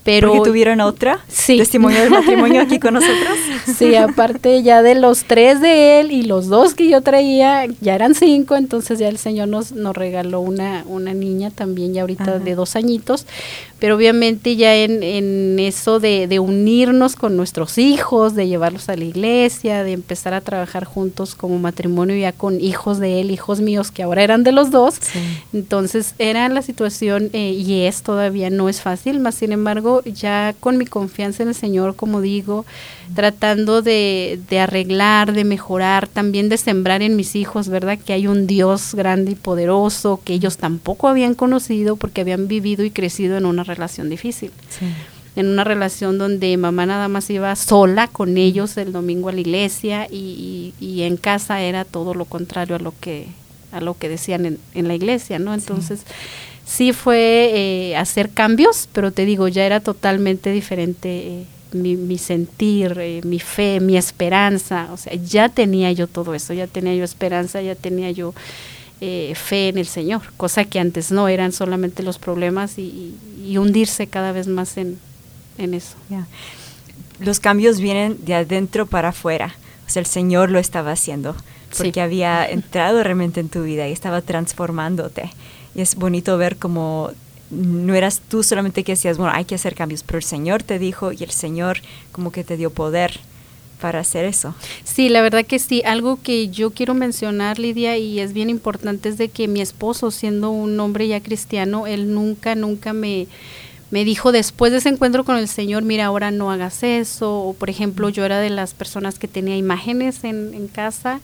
Pero ¿porque tuvieron otra? Sí. ¿Testimonio del matrimonio aquí con nosotros? Sí, aparte ya de los 3 de él y los 2 que yo traía, ya eran 5, entonces ya el Señor nos regaló una niña también ya ahorita de 2 añitos, pero obviamente ya en eso de unirnos con nuestros hijos, de llevarlos a la iglesia, de empezar a trabajar juntos como matrimonio ya con hijos de él, hijos míos que ahora eran de los 2, entonces era la situación y es todavía no es fácil, más sin embargo ya con mi confianza en el Señor, como digo, tratando de arreglar, de mejorar, también de sembrar en mis hijos, ¿verdad? Que hay un Dios grande y poderoso que ellos tampoco habían conocido porque habían vivido y crecido en una relación difícil. Sí. En una relación donde mamá nada más iba sola con ellos el domingo a la iglesia y en casa era todo lo contrario a lo que decían en la iglesia, ¿no? Entonces sí fue hacer cambios, pero te digo, ya era totalmente diferente mi sentir, mi fe, mi esperanza, o sea, ya tenía yo todo eso, ya tenía yo esperanza, ya tenía yo fe en el Señor, cosa que antes no, eran solamente los problemas y hundirse cada vez más en eso. Yeah. Los cambios vienen de adentro para afuera, o sea, el Señor lo estaba haciendo, porque había entrado realmente en tu vida y estaba transformándote. Y es bonito ver cómo no eras tú solamente que decías, bueno, hay que hacer cambios, pero el Señor te dijo y el Señor como que te dio poder para hacer eso. Sí, la verdad que sí. Algo que yo quiero mencionar, Lidia, y es bien importante, es de que mi esposo, siendo un hombre ya cristiano, él nunca me dijo después de ese encuentro con el Señor, mira, ahora no hagas eso, o por ejemplo, yo era de las personas que tenía imágenes en casa,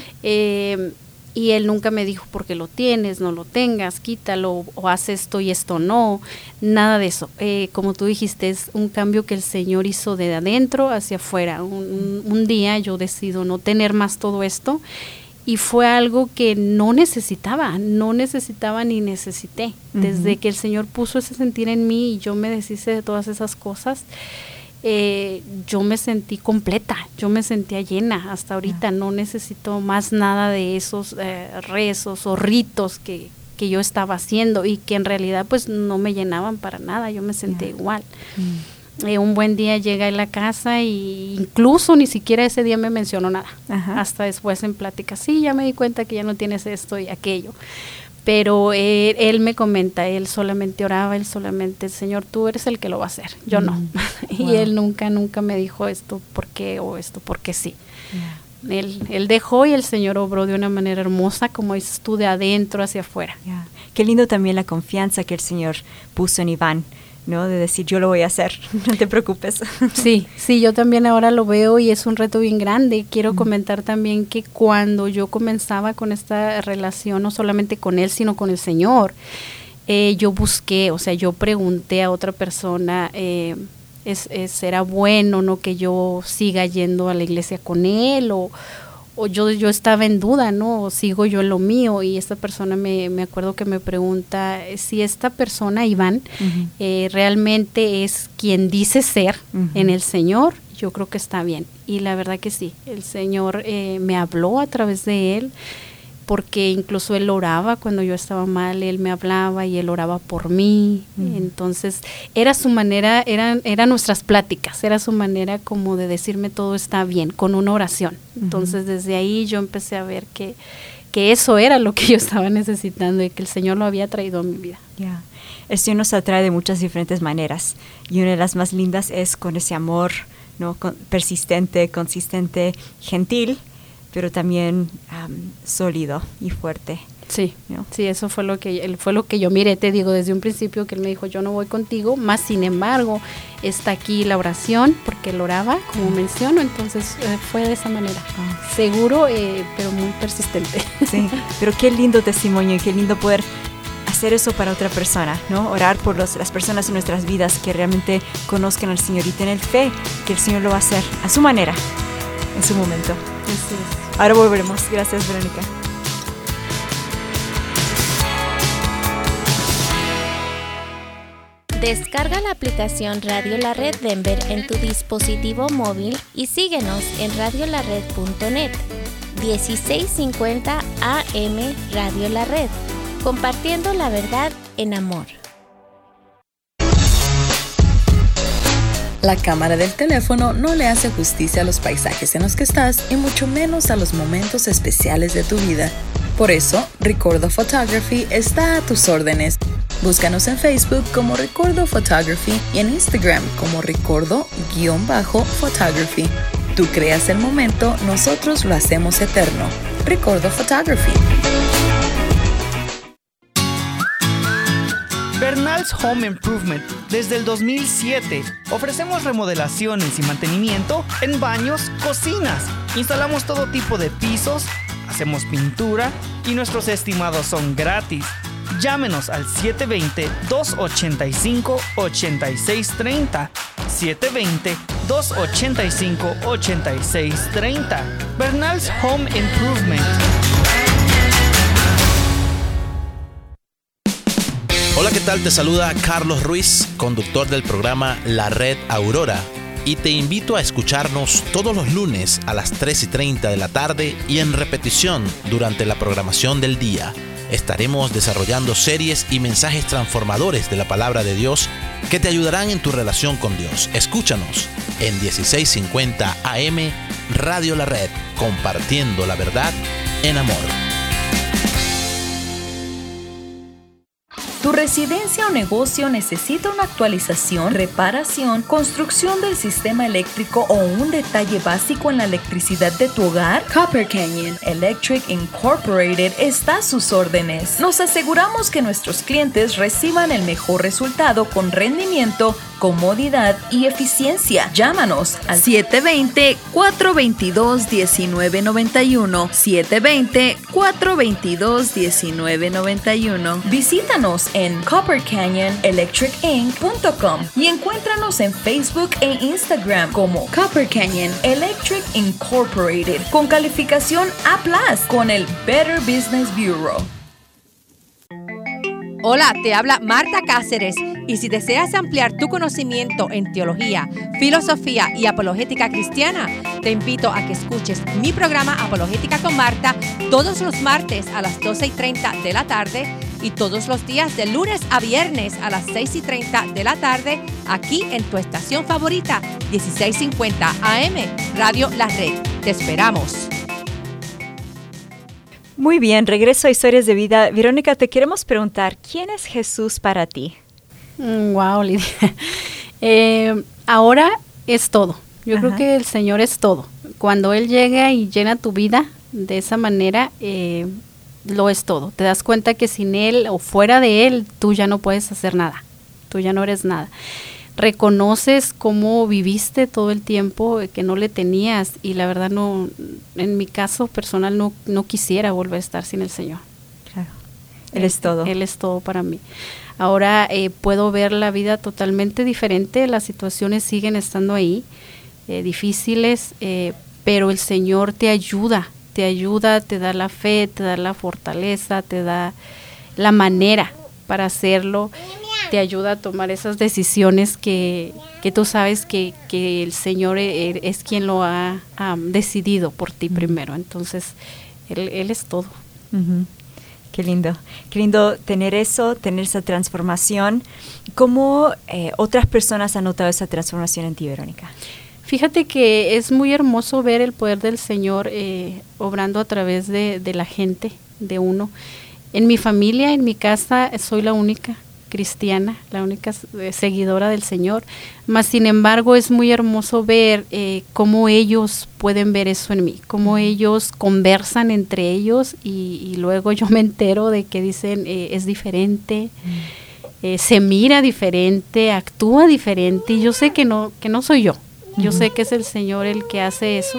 y él nunca me dijo, porque lo tienes, no lo tengas, quítalo, o haz esto y esto no, nada de eso. Como tú dijiste, es un cambio que el Señor hizo de adentro hacia afuera. Un día yo decido no tener más todo esto, y fue algo que no necesitaba ni necesité. Desde que el Señor puso ese sentir en mí y yo me deshice de todas esas cosas, yo me sentí completa, yo me sentía llena. Hasta ahorita no necesito más nada de esos rezos o ritos que yo estaba haciendo y que en realidad pues no me llenaban para nada, yo me sentía igual. Un buen día llega a la casa y incluso ni siquiera ese día me mencionó nada. Hasta después en plática, sí, ya me di cuenta que ya no tienes esto y aquello. Pero él me comenta, él solamente oraba, él solamente, Señor, tú eres el que lo va a hacer, yo no. Y él nunca me dijo esto por qué o esto porque sí. Él dejó y el Señor obró de una manera hermosa, como dices tú, de adentro hacia afuera. Qué lindo también la confianza que el Señor puso en Iván, ¿no? De decir, yo lo voy a hacer, no te preocupes. Sí, yo también ahora lo veo y es un reto bien grande. Quiero comentar también que cuando yo comenzaba con esta relación, no solamente con él, sino con el Señor, yo busqué, o sea, yo pregunté a otra persona, ¿será bueno, no, que yo siga yendo a la iglesia con él? O yo estaba en duda, ¿no? O sigo yo en lo mío, y esta persona me acuerdo que me pregunta si esta persona, Iván, realmente es quien dice ser en el Señor. Yo creo que está bien, y la verdad que sí, el Señor me habló a través de él, porque incluso él oraba cuando yo estaba mal, él me hablaba y él oraba por mí. Entonces era su manera, eran nuestras pláticas, era su manera como de decirme todo está bien, con una oración. Entonces desde ahí yo empecé a ver que eso era lo que yo estaba necesitando y que el Señor lo había traído a mi vida. El Señor nos atrae de muchas diferentes maneras, y una de las más lindas es con ese amor, ¿no? Persistente, consistente, gentil, pero también sólido y fuerte. Sí, ¿no? Sí, eso fue lo que yo miré, te digo, desde un principio, que él me dijo, yo no voy contigo, más sin embargo, está aquí la oración, porque él oraba, como menciono, entonces fue de esa manera, seguro, pero muy persistente. Sí, pero qué lindo testimonio y qué lindo poder hacer eso para otra persona, ¿no? Orar por las personas en nuestras vidas que realmente conozcan al Señor y tener fe que el Señor lo va a hacer a su manera, en su momento. Así es. Ahora volveremos. Gracias, Verónica. Descarga la aplicación Radio La Red Denver en tu dispositivo móvil y síguenos en radiolared.net. 1650 AM Radio La Red, compartiendo la verdad en amor. La cámara del teléfono no le hace justicia a los paisajes en los que estás y mucho menos a los momentos especiales de tu vida. Por eso, Recordo Photography está a tus órdenes. Búscanos en Facebook como Recordo Photography y en Instagram como Recordo_Photography. Tú creas el momento, nosotros lo hacemos eterno. Recordo Photography. Bernal's Home Improvement. Desde el 2007 ofrecemos remodelaciones y mantenimiento en baños, cocinas. Instalamos todo tipo de pisos, hacemos pintura y nuestros estimados son gratis. Llámenos al 720-285-8630. 720-285-8630. Bernal's Home Improvement. Hola, ¿qué tal? Te saluda Carlos Ruiz, conductor del programa La Red Aurora, y te invito a escucharnos todos los lunes a las 3:30 de la tarde y en repetición durante la programación del día. Estaremos desarrollando series y mensajes transformadores de la Palabra de Dios que te ayudarán en tu relación con Dios. Escúchanos en 1650 AM Radio La Red, compartiendo la verdad en amor. ¿Tu residencia o negocio necesita una actualización, reparación, construcción del sistema eléctrico o un detalle básico en la electricidad de tu hogar? Copper Canyon Electric Incorporated está a sus órdenes. Nos aseguramos que nuestros clientes reciban el mejor resultado con rendimiento, comodidad y eficiencia. Llámanos al 720-422-1991. 720-422-1991. Visítanos en coppercanyonelectricinc.com y encuéntranos en Facebook e Instagram como Copper Canyon Electric Incorporated con calificación A+ con el Better Business Bureau. Hola, te habla Marta Cáceres, y si deseas ampliar tu conocimiento en teología, filosofía y apologética cristiana, te invito a que escuches mi programa Apologética con Marta todos los martes a las 12:30 de la tarde y todos los días de lunes a viernes a las 6:30 de la tarde aquí en tu estación favorita, 1650 AM, Radio La Red. Te esperamos. Muy bien, regreso a Historias de Vida. Verónica, te queremos preguntar, ¿quién es Jesús para ti? Wow, Lidia. Ahora es todo. Yo creo que el Señor es todo. Cuando Él llega y llena tu vida de esa manera, lo es todo. Te das cuenta que sin Él o fuera de Él, tú ya no puedes hacer nada. Tú ya no eres nada. Reconoces cómo viviste todo el tiempo que no le tenías, y la verdad no, en mi caso personal no quisiera volver a estar sin el Señor. Claro. Él es todo. Él es todo para mí. Ahora puedo ver la vida totalmente diferente. Las situaciones siguen estando ahí, difíciles, pero el Señor te ayuda, te da la fe, te da la fortaleza, te da la manera para hacerlo. Te ayuda a tomar esas decisiones que tú sabes que el Señor es quien lo ha decidido por ti primero. Entonces, Él es todo. Uh-huh. Qué lindo tener eso, tener esa transformación. ¿Cómo otras personas han notado esa transformación en ti, Verónica? Fíjate que es muy hermoso ver el poder del Señor obrando a través de la gente, de uno. En mi familia, en mi casa, soy la única cristiana, la única seguidora del Señor, mas sin embargo es muy hermoso ver cómo ellos pueden ver eso en mí, cómo ellos conversan entre ellos y luego yo me entero de que dicen es diferente, se mira diferente, actúa diferente, y yo sé que no soy yo, yo sé que es el Señor el que hace eso.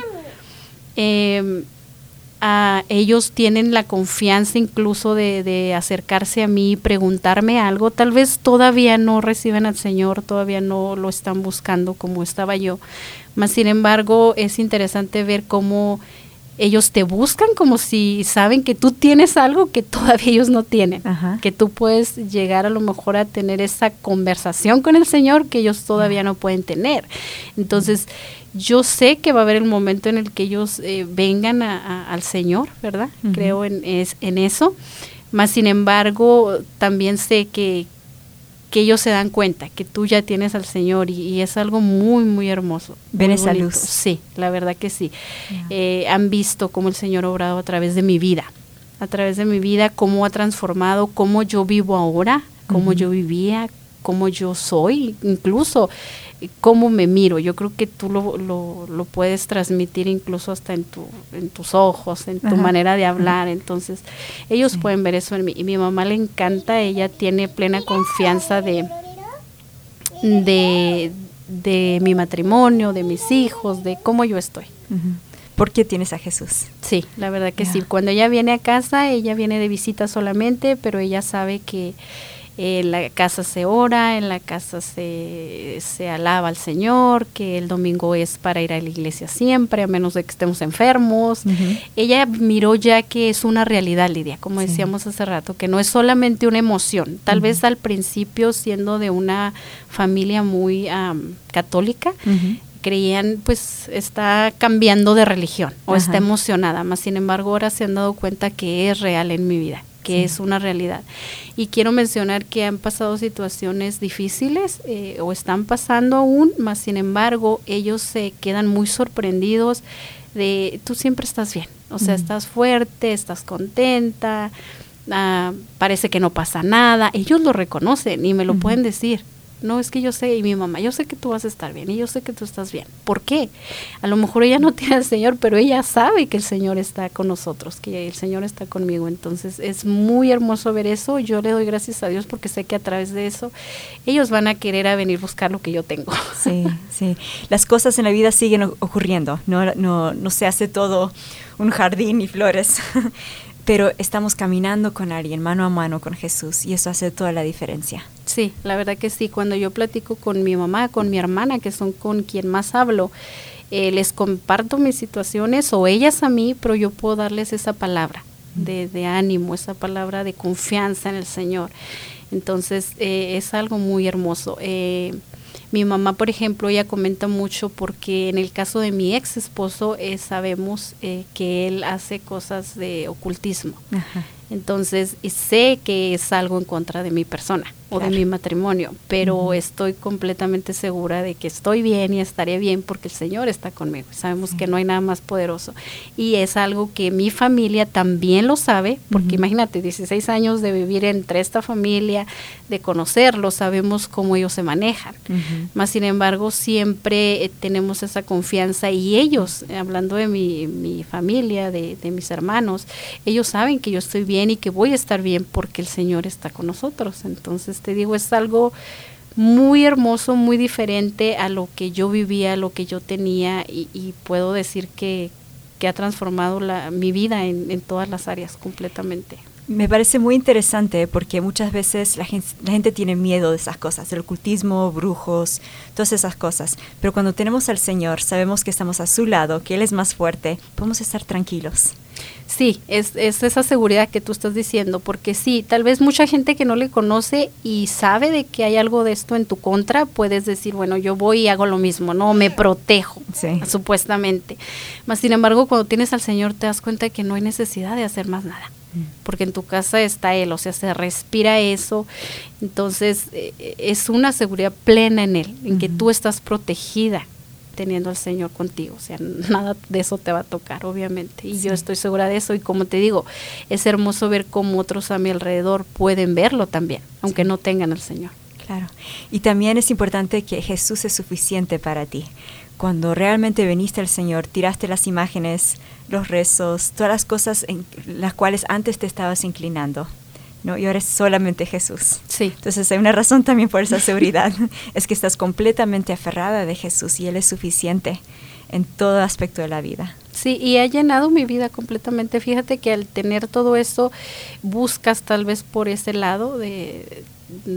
Ellos tienen la confianza incluso de acercarse a mí y preguntarme algo. Tal vez todavía no reciben al Señor, todavía no lo están buscando como estaba yo. Mas sin embargo es interesante ver cómo ellos te buscan como si saben que tú tienes algo que todavía ellos no tienen. Ajá. Que tú puedes llegar a lo mejor a tener esa conversación con el Señor que ellos todavía no pueden tener. Entonces yo sé que va a haber el momento en el que ellos vengan al Señor, ¿verdad? Uh-huh. Creo en eso. Mas sin embargo, también sé que que ellos se dan cuenta que tú ya tienes al Señor y es algo muy, muy hermoso. Ver muy esa bonito. luz. Sí, la verdad que sí. Han visto cómo el Señor ha obrado a través de mi vida, cómo ha transformado, cómo yo vivo ahora, cómo yo vivía, cómo yo soy, incluso cómo me miro. Yo creo que tú lo puedes transmitir incluso hasta en tus ojos, en tu manera de hablar. Entonces, ellos pueden ver eso en mí. Y mi mamá le encanta, ella tiene plena confianza de mi matrimonio, de mis hijos, de cómo yo estoy. ¿Por qué tienes a Jesús? Sí, la verdad que sí. Cuando ella viene a casa, ella viene de visita solamente, pero ella sabe que en la casa se ora, en la casa se alaba al Señor, que el domingo es para ir a la iglesia siempre, a menos de que estemos enfermos. Ella miró ya que es una realidad, Lidia, como decíamos hace rato, que no es solamente una emoción. Tal vez al principio, siendo de una familia muy católica, creían, pues, está cambiando de religión o está emocionada, más sin embargo ahora se han dado cuenta que es real en mi vida, que es una realidad. Y quiero mencionar que han pasado situaciones difíciles o están pasando aún, más sin embargo ellos se quedan muy sorprendidos de, tú siempre estás bien, o sea, estás fuerte, estás contenta, parece que no pasa nada. Ellos lo reconocen y me lo pueden decir. No, es que yo sé, y mi mamá, yo sé que tú vas a estar bien y yo sé que tú estás bien. ¿Por qué? A lo mejor ella no tiene al Señor, pero ella sabe que el Señor está con nosotros, que el Señor está conmigo. Entonces es muy hermoso ver eso. Yo le doy gracias a Dios porque sé que a través de eso ellos van a querer a venir a buscar lo que yo tengo. Sí, sí. Las cosas en la vida siguen ocurriendo. No se hace todo un jardín y flores. Pero estamos caminando con alguien, mano a mano con Jesús, y eso hace toda la diferencia. Sí, la verdad que sí. Cuando yo platico con mi mamá, con mi hermana, que son con quien más hablo, les comparto mis situaciones o ellas a mí, pero yo puedo darles esa palabra de ánimo, esa palabra de confianza en el Señor. Entonces, es algo muy hermoso. Mi mamá, por ejemplo, ella comenta mucho porque en el caso de mi ex esposo sabemos que él hace cosas de ocultismo. Entonces sé que es algo en contra de mi persona o de mi matrimonio, pero estoy completamente segura de que estoy bien y estaré bien porque el Señor está conmigo. Sabemos que no hay nada más poderoso y es algo que mi familia también lo sabe, porque imagínate, 16 años de vivir entre esta familia, de conocerlos, sabemos cómo ellos se manejan. Más sin embargo, siempre tenemos esa confianza y ellos, hablando de mi familia, de mis hermanos, ellos saben que yo estoy bien y que voy a estar bien porque el Señor está con nosotros. Entonces te digo, es algo muy hermoso, muy diferente a lo que yo vivía, a lo que yo tenía y puedo decir que ha transformado mi vida en todas las áreas completamente. Me parece muy interesante porque muchas veces la gente tiene miedo de esas cosas, del ocultismo, brujos, todas esas cosas. Pero cuando tenemos al Señor, sabemos que estamos a su lado, que Él es más fuerte, podemos estar tranquilos. Sí, es esa seguridad que tú estás diciendo, porque sí, tal vez mucha gente que no le conoce y sabe de que hay algo de esto en tu contra, puedes decir, bueno, yo voy y hago lo mismo, no, me protejo, supuestamente. Mas, sin embargo, cuando tienes al Señor te das cuenta de que no hay necesidad de hacer más nada, porque en tu casa está Él, o sea, se respira eso. Entonces, es una seguridad plena en Él, en que tú estás protegida teniendo al Señor contigo, o sea, nada de eso te va a tocar, obviamente, y yo estoy segura de eso, y como te digo, es hermoso ver cómo otros a mi alrededor pueden verlo también, aunque no tengan al Señor. Claro, y también es importante que Jesús es suficiente para ti. Cuando realmente viniste al Señor, tiraste las imágenes, los rezos, todas las cosas en las cuales antes te estabas inclinando, ¿no? Y ahora es solamente Jesús. Sí. Entonces hay una razón también por esa seguridad, es que estás completamente aferrada de Jesús y Él es suficiente en todo aspecto de la vida. Sí, y ha llenado mi vida completamente. Fíjate que al tener todo eso, buscas tal vez por ese lado de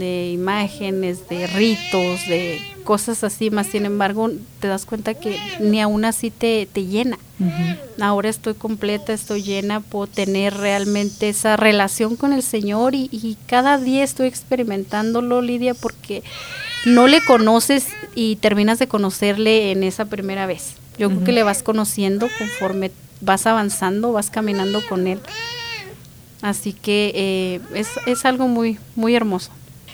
imágenes, de ritos, de cosas así, más sin embargo te das cuenta que ni aún así te llena. Ahora estoy completa, estoy llena, puedo tener realmente esa relación con el Señor y cada día estoy experimentándolo, Lidia, porque no le conoces y terminas de conocerle en esa primera vez. Yo creo que le vas conociendo conforme vas avanzando, vas caminando con Él. Así que es algo muy, muy hermoso.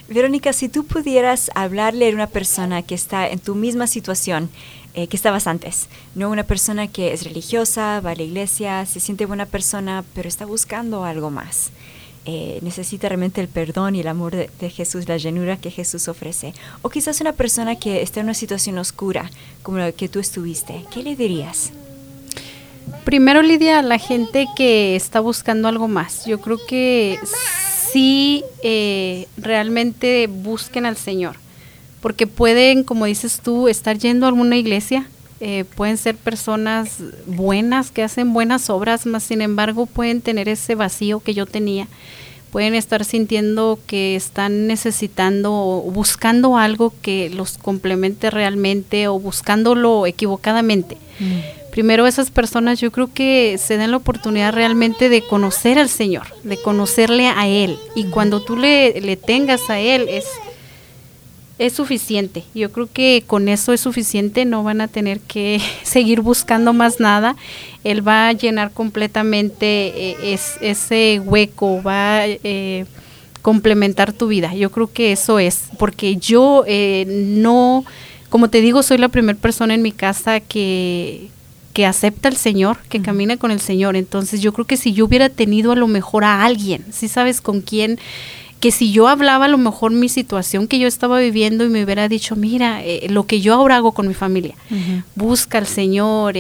Verónica, si tú pudieras hablarle a una persona que está en tu misma situación que estabas antes, no una persona que es religiosa, va a la iglesia, se siente buena persona, pero está buscando algo más. Necesita realmente el perdón y el amor de Jesús, la llenura que Jesús ofrece. O quizás una persona que está en una situación oscura, como la que tú estuviste. ¿Qué le dirías? Primero, Lidia, a la gente que está buscando algo más. Yo creo que sí, realmente busquen al Señor. Porque pueden, como dices tú, estar yendo a alguna iglesia. Pueden ser personas buenas, que hacen buenas obras, mas sin embargo pueden tener ese vacío que yo tenía. Pueden estar sintiendo que están necesitando o buscando algo que los complemente realmente o buscándolo equivocadamente. Primero, esas personas yo creo que se den la oportunidad realmente de conocer al Señor, de conocerle a Él. Y cuando tú le tengas a Él es suficiente. Yo creo que con eso es suficiente, no van a tener que seguir buscando más nada. Él va a llenar completamente ese hueco, va a complementar tu vida. Yo creo que eso es, porque yo no, como te digo, soy la primera persona en mi casa que acepta al Señor, que camina con el Señor. Entonces yo creo que si yo hubiera tenido a lo mejor a alguien, ¿sí sabes con quién? Que si yo hablaba a lo mejor mi situación que yo estaba viviendo y me hubiera dicho, mira, lo que yo ahora hago con mi familia, busca al Señor,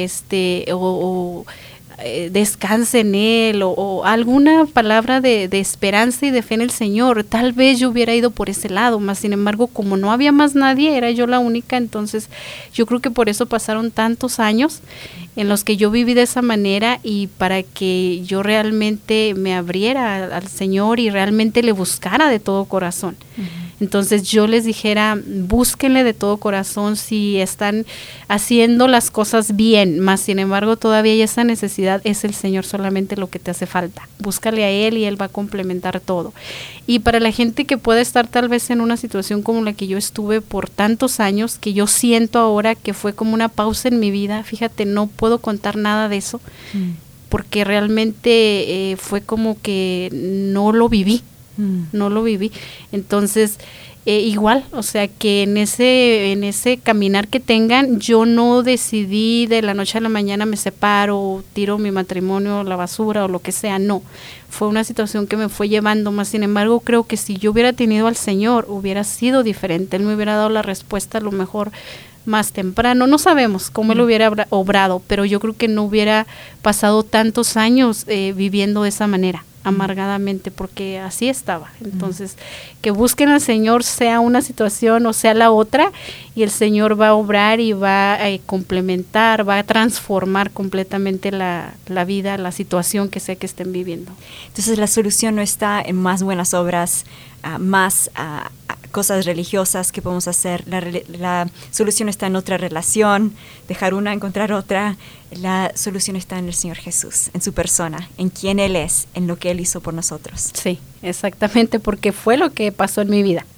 descanse en Él, o alguna palabra de esperanza y de fe en el Señor, tal vez yo hubiera ido por ese lado, más sin embargo, como no había más nadie, era yo la única. Entonces yo creo que por eso pasaron tantos años en los que yo viví de esa manera, y para que yo realmente me abriera al Señor y realmente le buscara de todo corazón. Entonces yo les dijera, búsquenle de todo corazón si están haciendo las cosas bien, más sin embargo todavía hay esa necesidad, es el Señor solamente lo que te hace falta. Búscale a Él y Él va a complementar todo. Y para la gente que puede estar tal vez en una situación como la que yo estuve por tantos años, que yo siento ahora que fue como una pausa en mi vida, fíjate, no puedo contar nada de eso, porque realmente fue como que no lo viví. No lo viví. Entonces, igual, o sea que en ese caminar que tengan, yo no decidí de la noche a la mañana me separo, tiro mi matrimonio a la basura o lo que sea, no. Fue una situación que me fue llevando, más sin embargo creo que si yo hubiera tenido al Señor hubiera sido diferente. Él me hubiera dado la respuesta a lo mejor más temprano, no sabemos cómo él hubiera obrado, pero yo creo que no hubiera pasado tantos años viviendo de esa manera, amargadamente, porque así estaba. Entonces, que busquen al Señor, sea una situación o sea la otra, y el Señor va a obrar y va a complementar, va a transformar completamente la vida, la situación que sea que estén viviendo. Entonces, la solución no está en más buenas obras, más cosas religiosas que podemos hacer. La solución está en otra relación, dejar una, encontrar otra. La solución está en el Señor Jesús, en su persona, en quién Él es, en lo que Él hizo por nosotros. Sí, exactamente, porque fue lo que pasó en mi vida.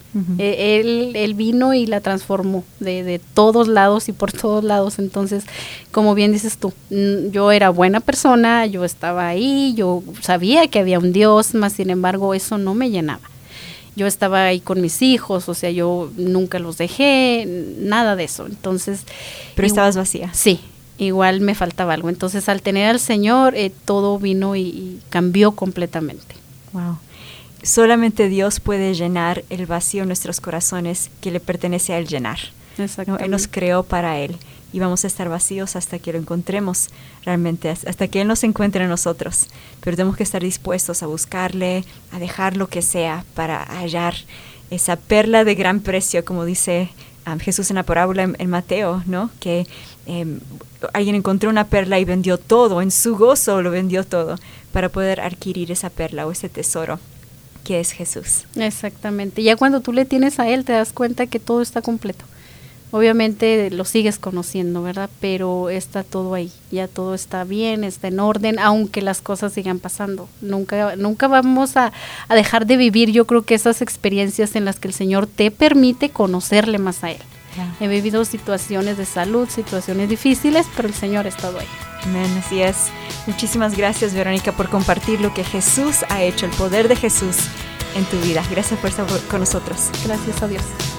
Él vino y la transformó de todos lados y por todos lados. Entonces, como bien dices tú, yo era buena persona, yo estaba ahí, yo sabía que había un Dios, mas sin embargo eso no me llenaba. Yo estaba ahí con mis hijos, o sea, yo nunca los dejé, nada de eso. Entonces, pero estabas vacía. Sí, igual me faltaba algo. Entonces, al tener al Señor, todo vino y cambió completamente. Wow. Solamente Dios puede llenar el vacío en nuestros corazones que le pertenece a Él llenar. Exactamente. Él nos creó para Él y vamos a estar vacíos hasta que lo encontremos realmente, hasta que Él nos encuentre en nosotros. Pero tenemos que estar dispuestos a buscarle, a dejar lo que sea para hallar esa perla de gran precio, como dice Jesús en la parábola en Mateo, ¿no? Que alguien encontró una perla y vendió todo, en su gozo lo vendió todo para poder adquirir esa perla o ese tesoro que es Jesús. Exactamente. Ya cuando tú le tienes a Él te das cuenta que todo está completo. Obviamente lo sigues conociendo, ¿verdad? Pero está todo ahí, ya todo está bien, está en orden, aunque las cosas sigan pasando. Nunca vamos a dejar de vivir, yo creo que esas experiencias en las que el Señor te permite conocerle más a Él. He vivido situaciones de salud, situaciones difíciles, pero el Señor ha estado ahí. Amén, así es. Muchísimas gracias, Verónica, por compartir lo que Jesús ha hecho, el poder de Jesús en tu vida. Gracias por estar con nosotros. Gracias a Dios.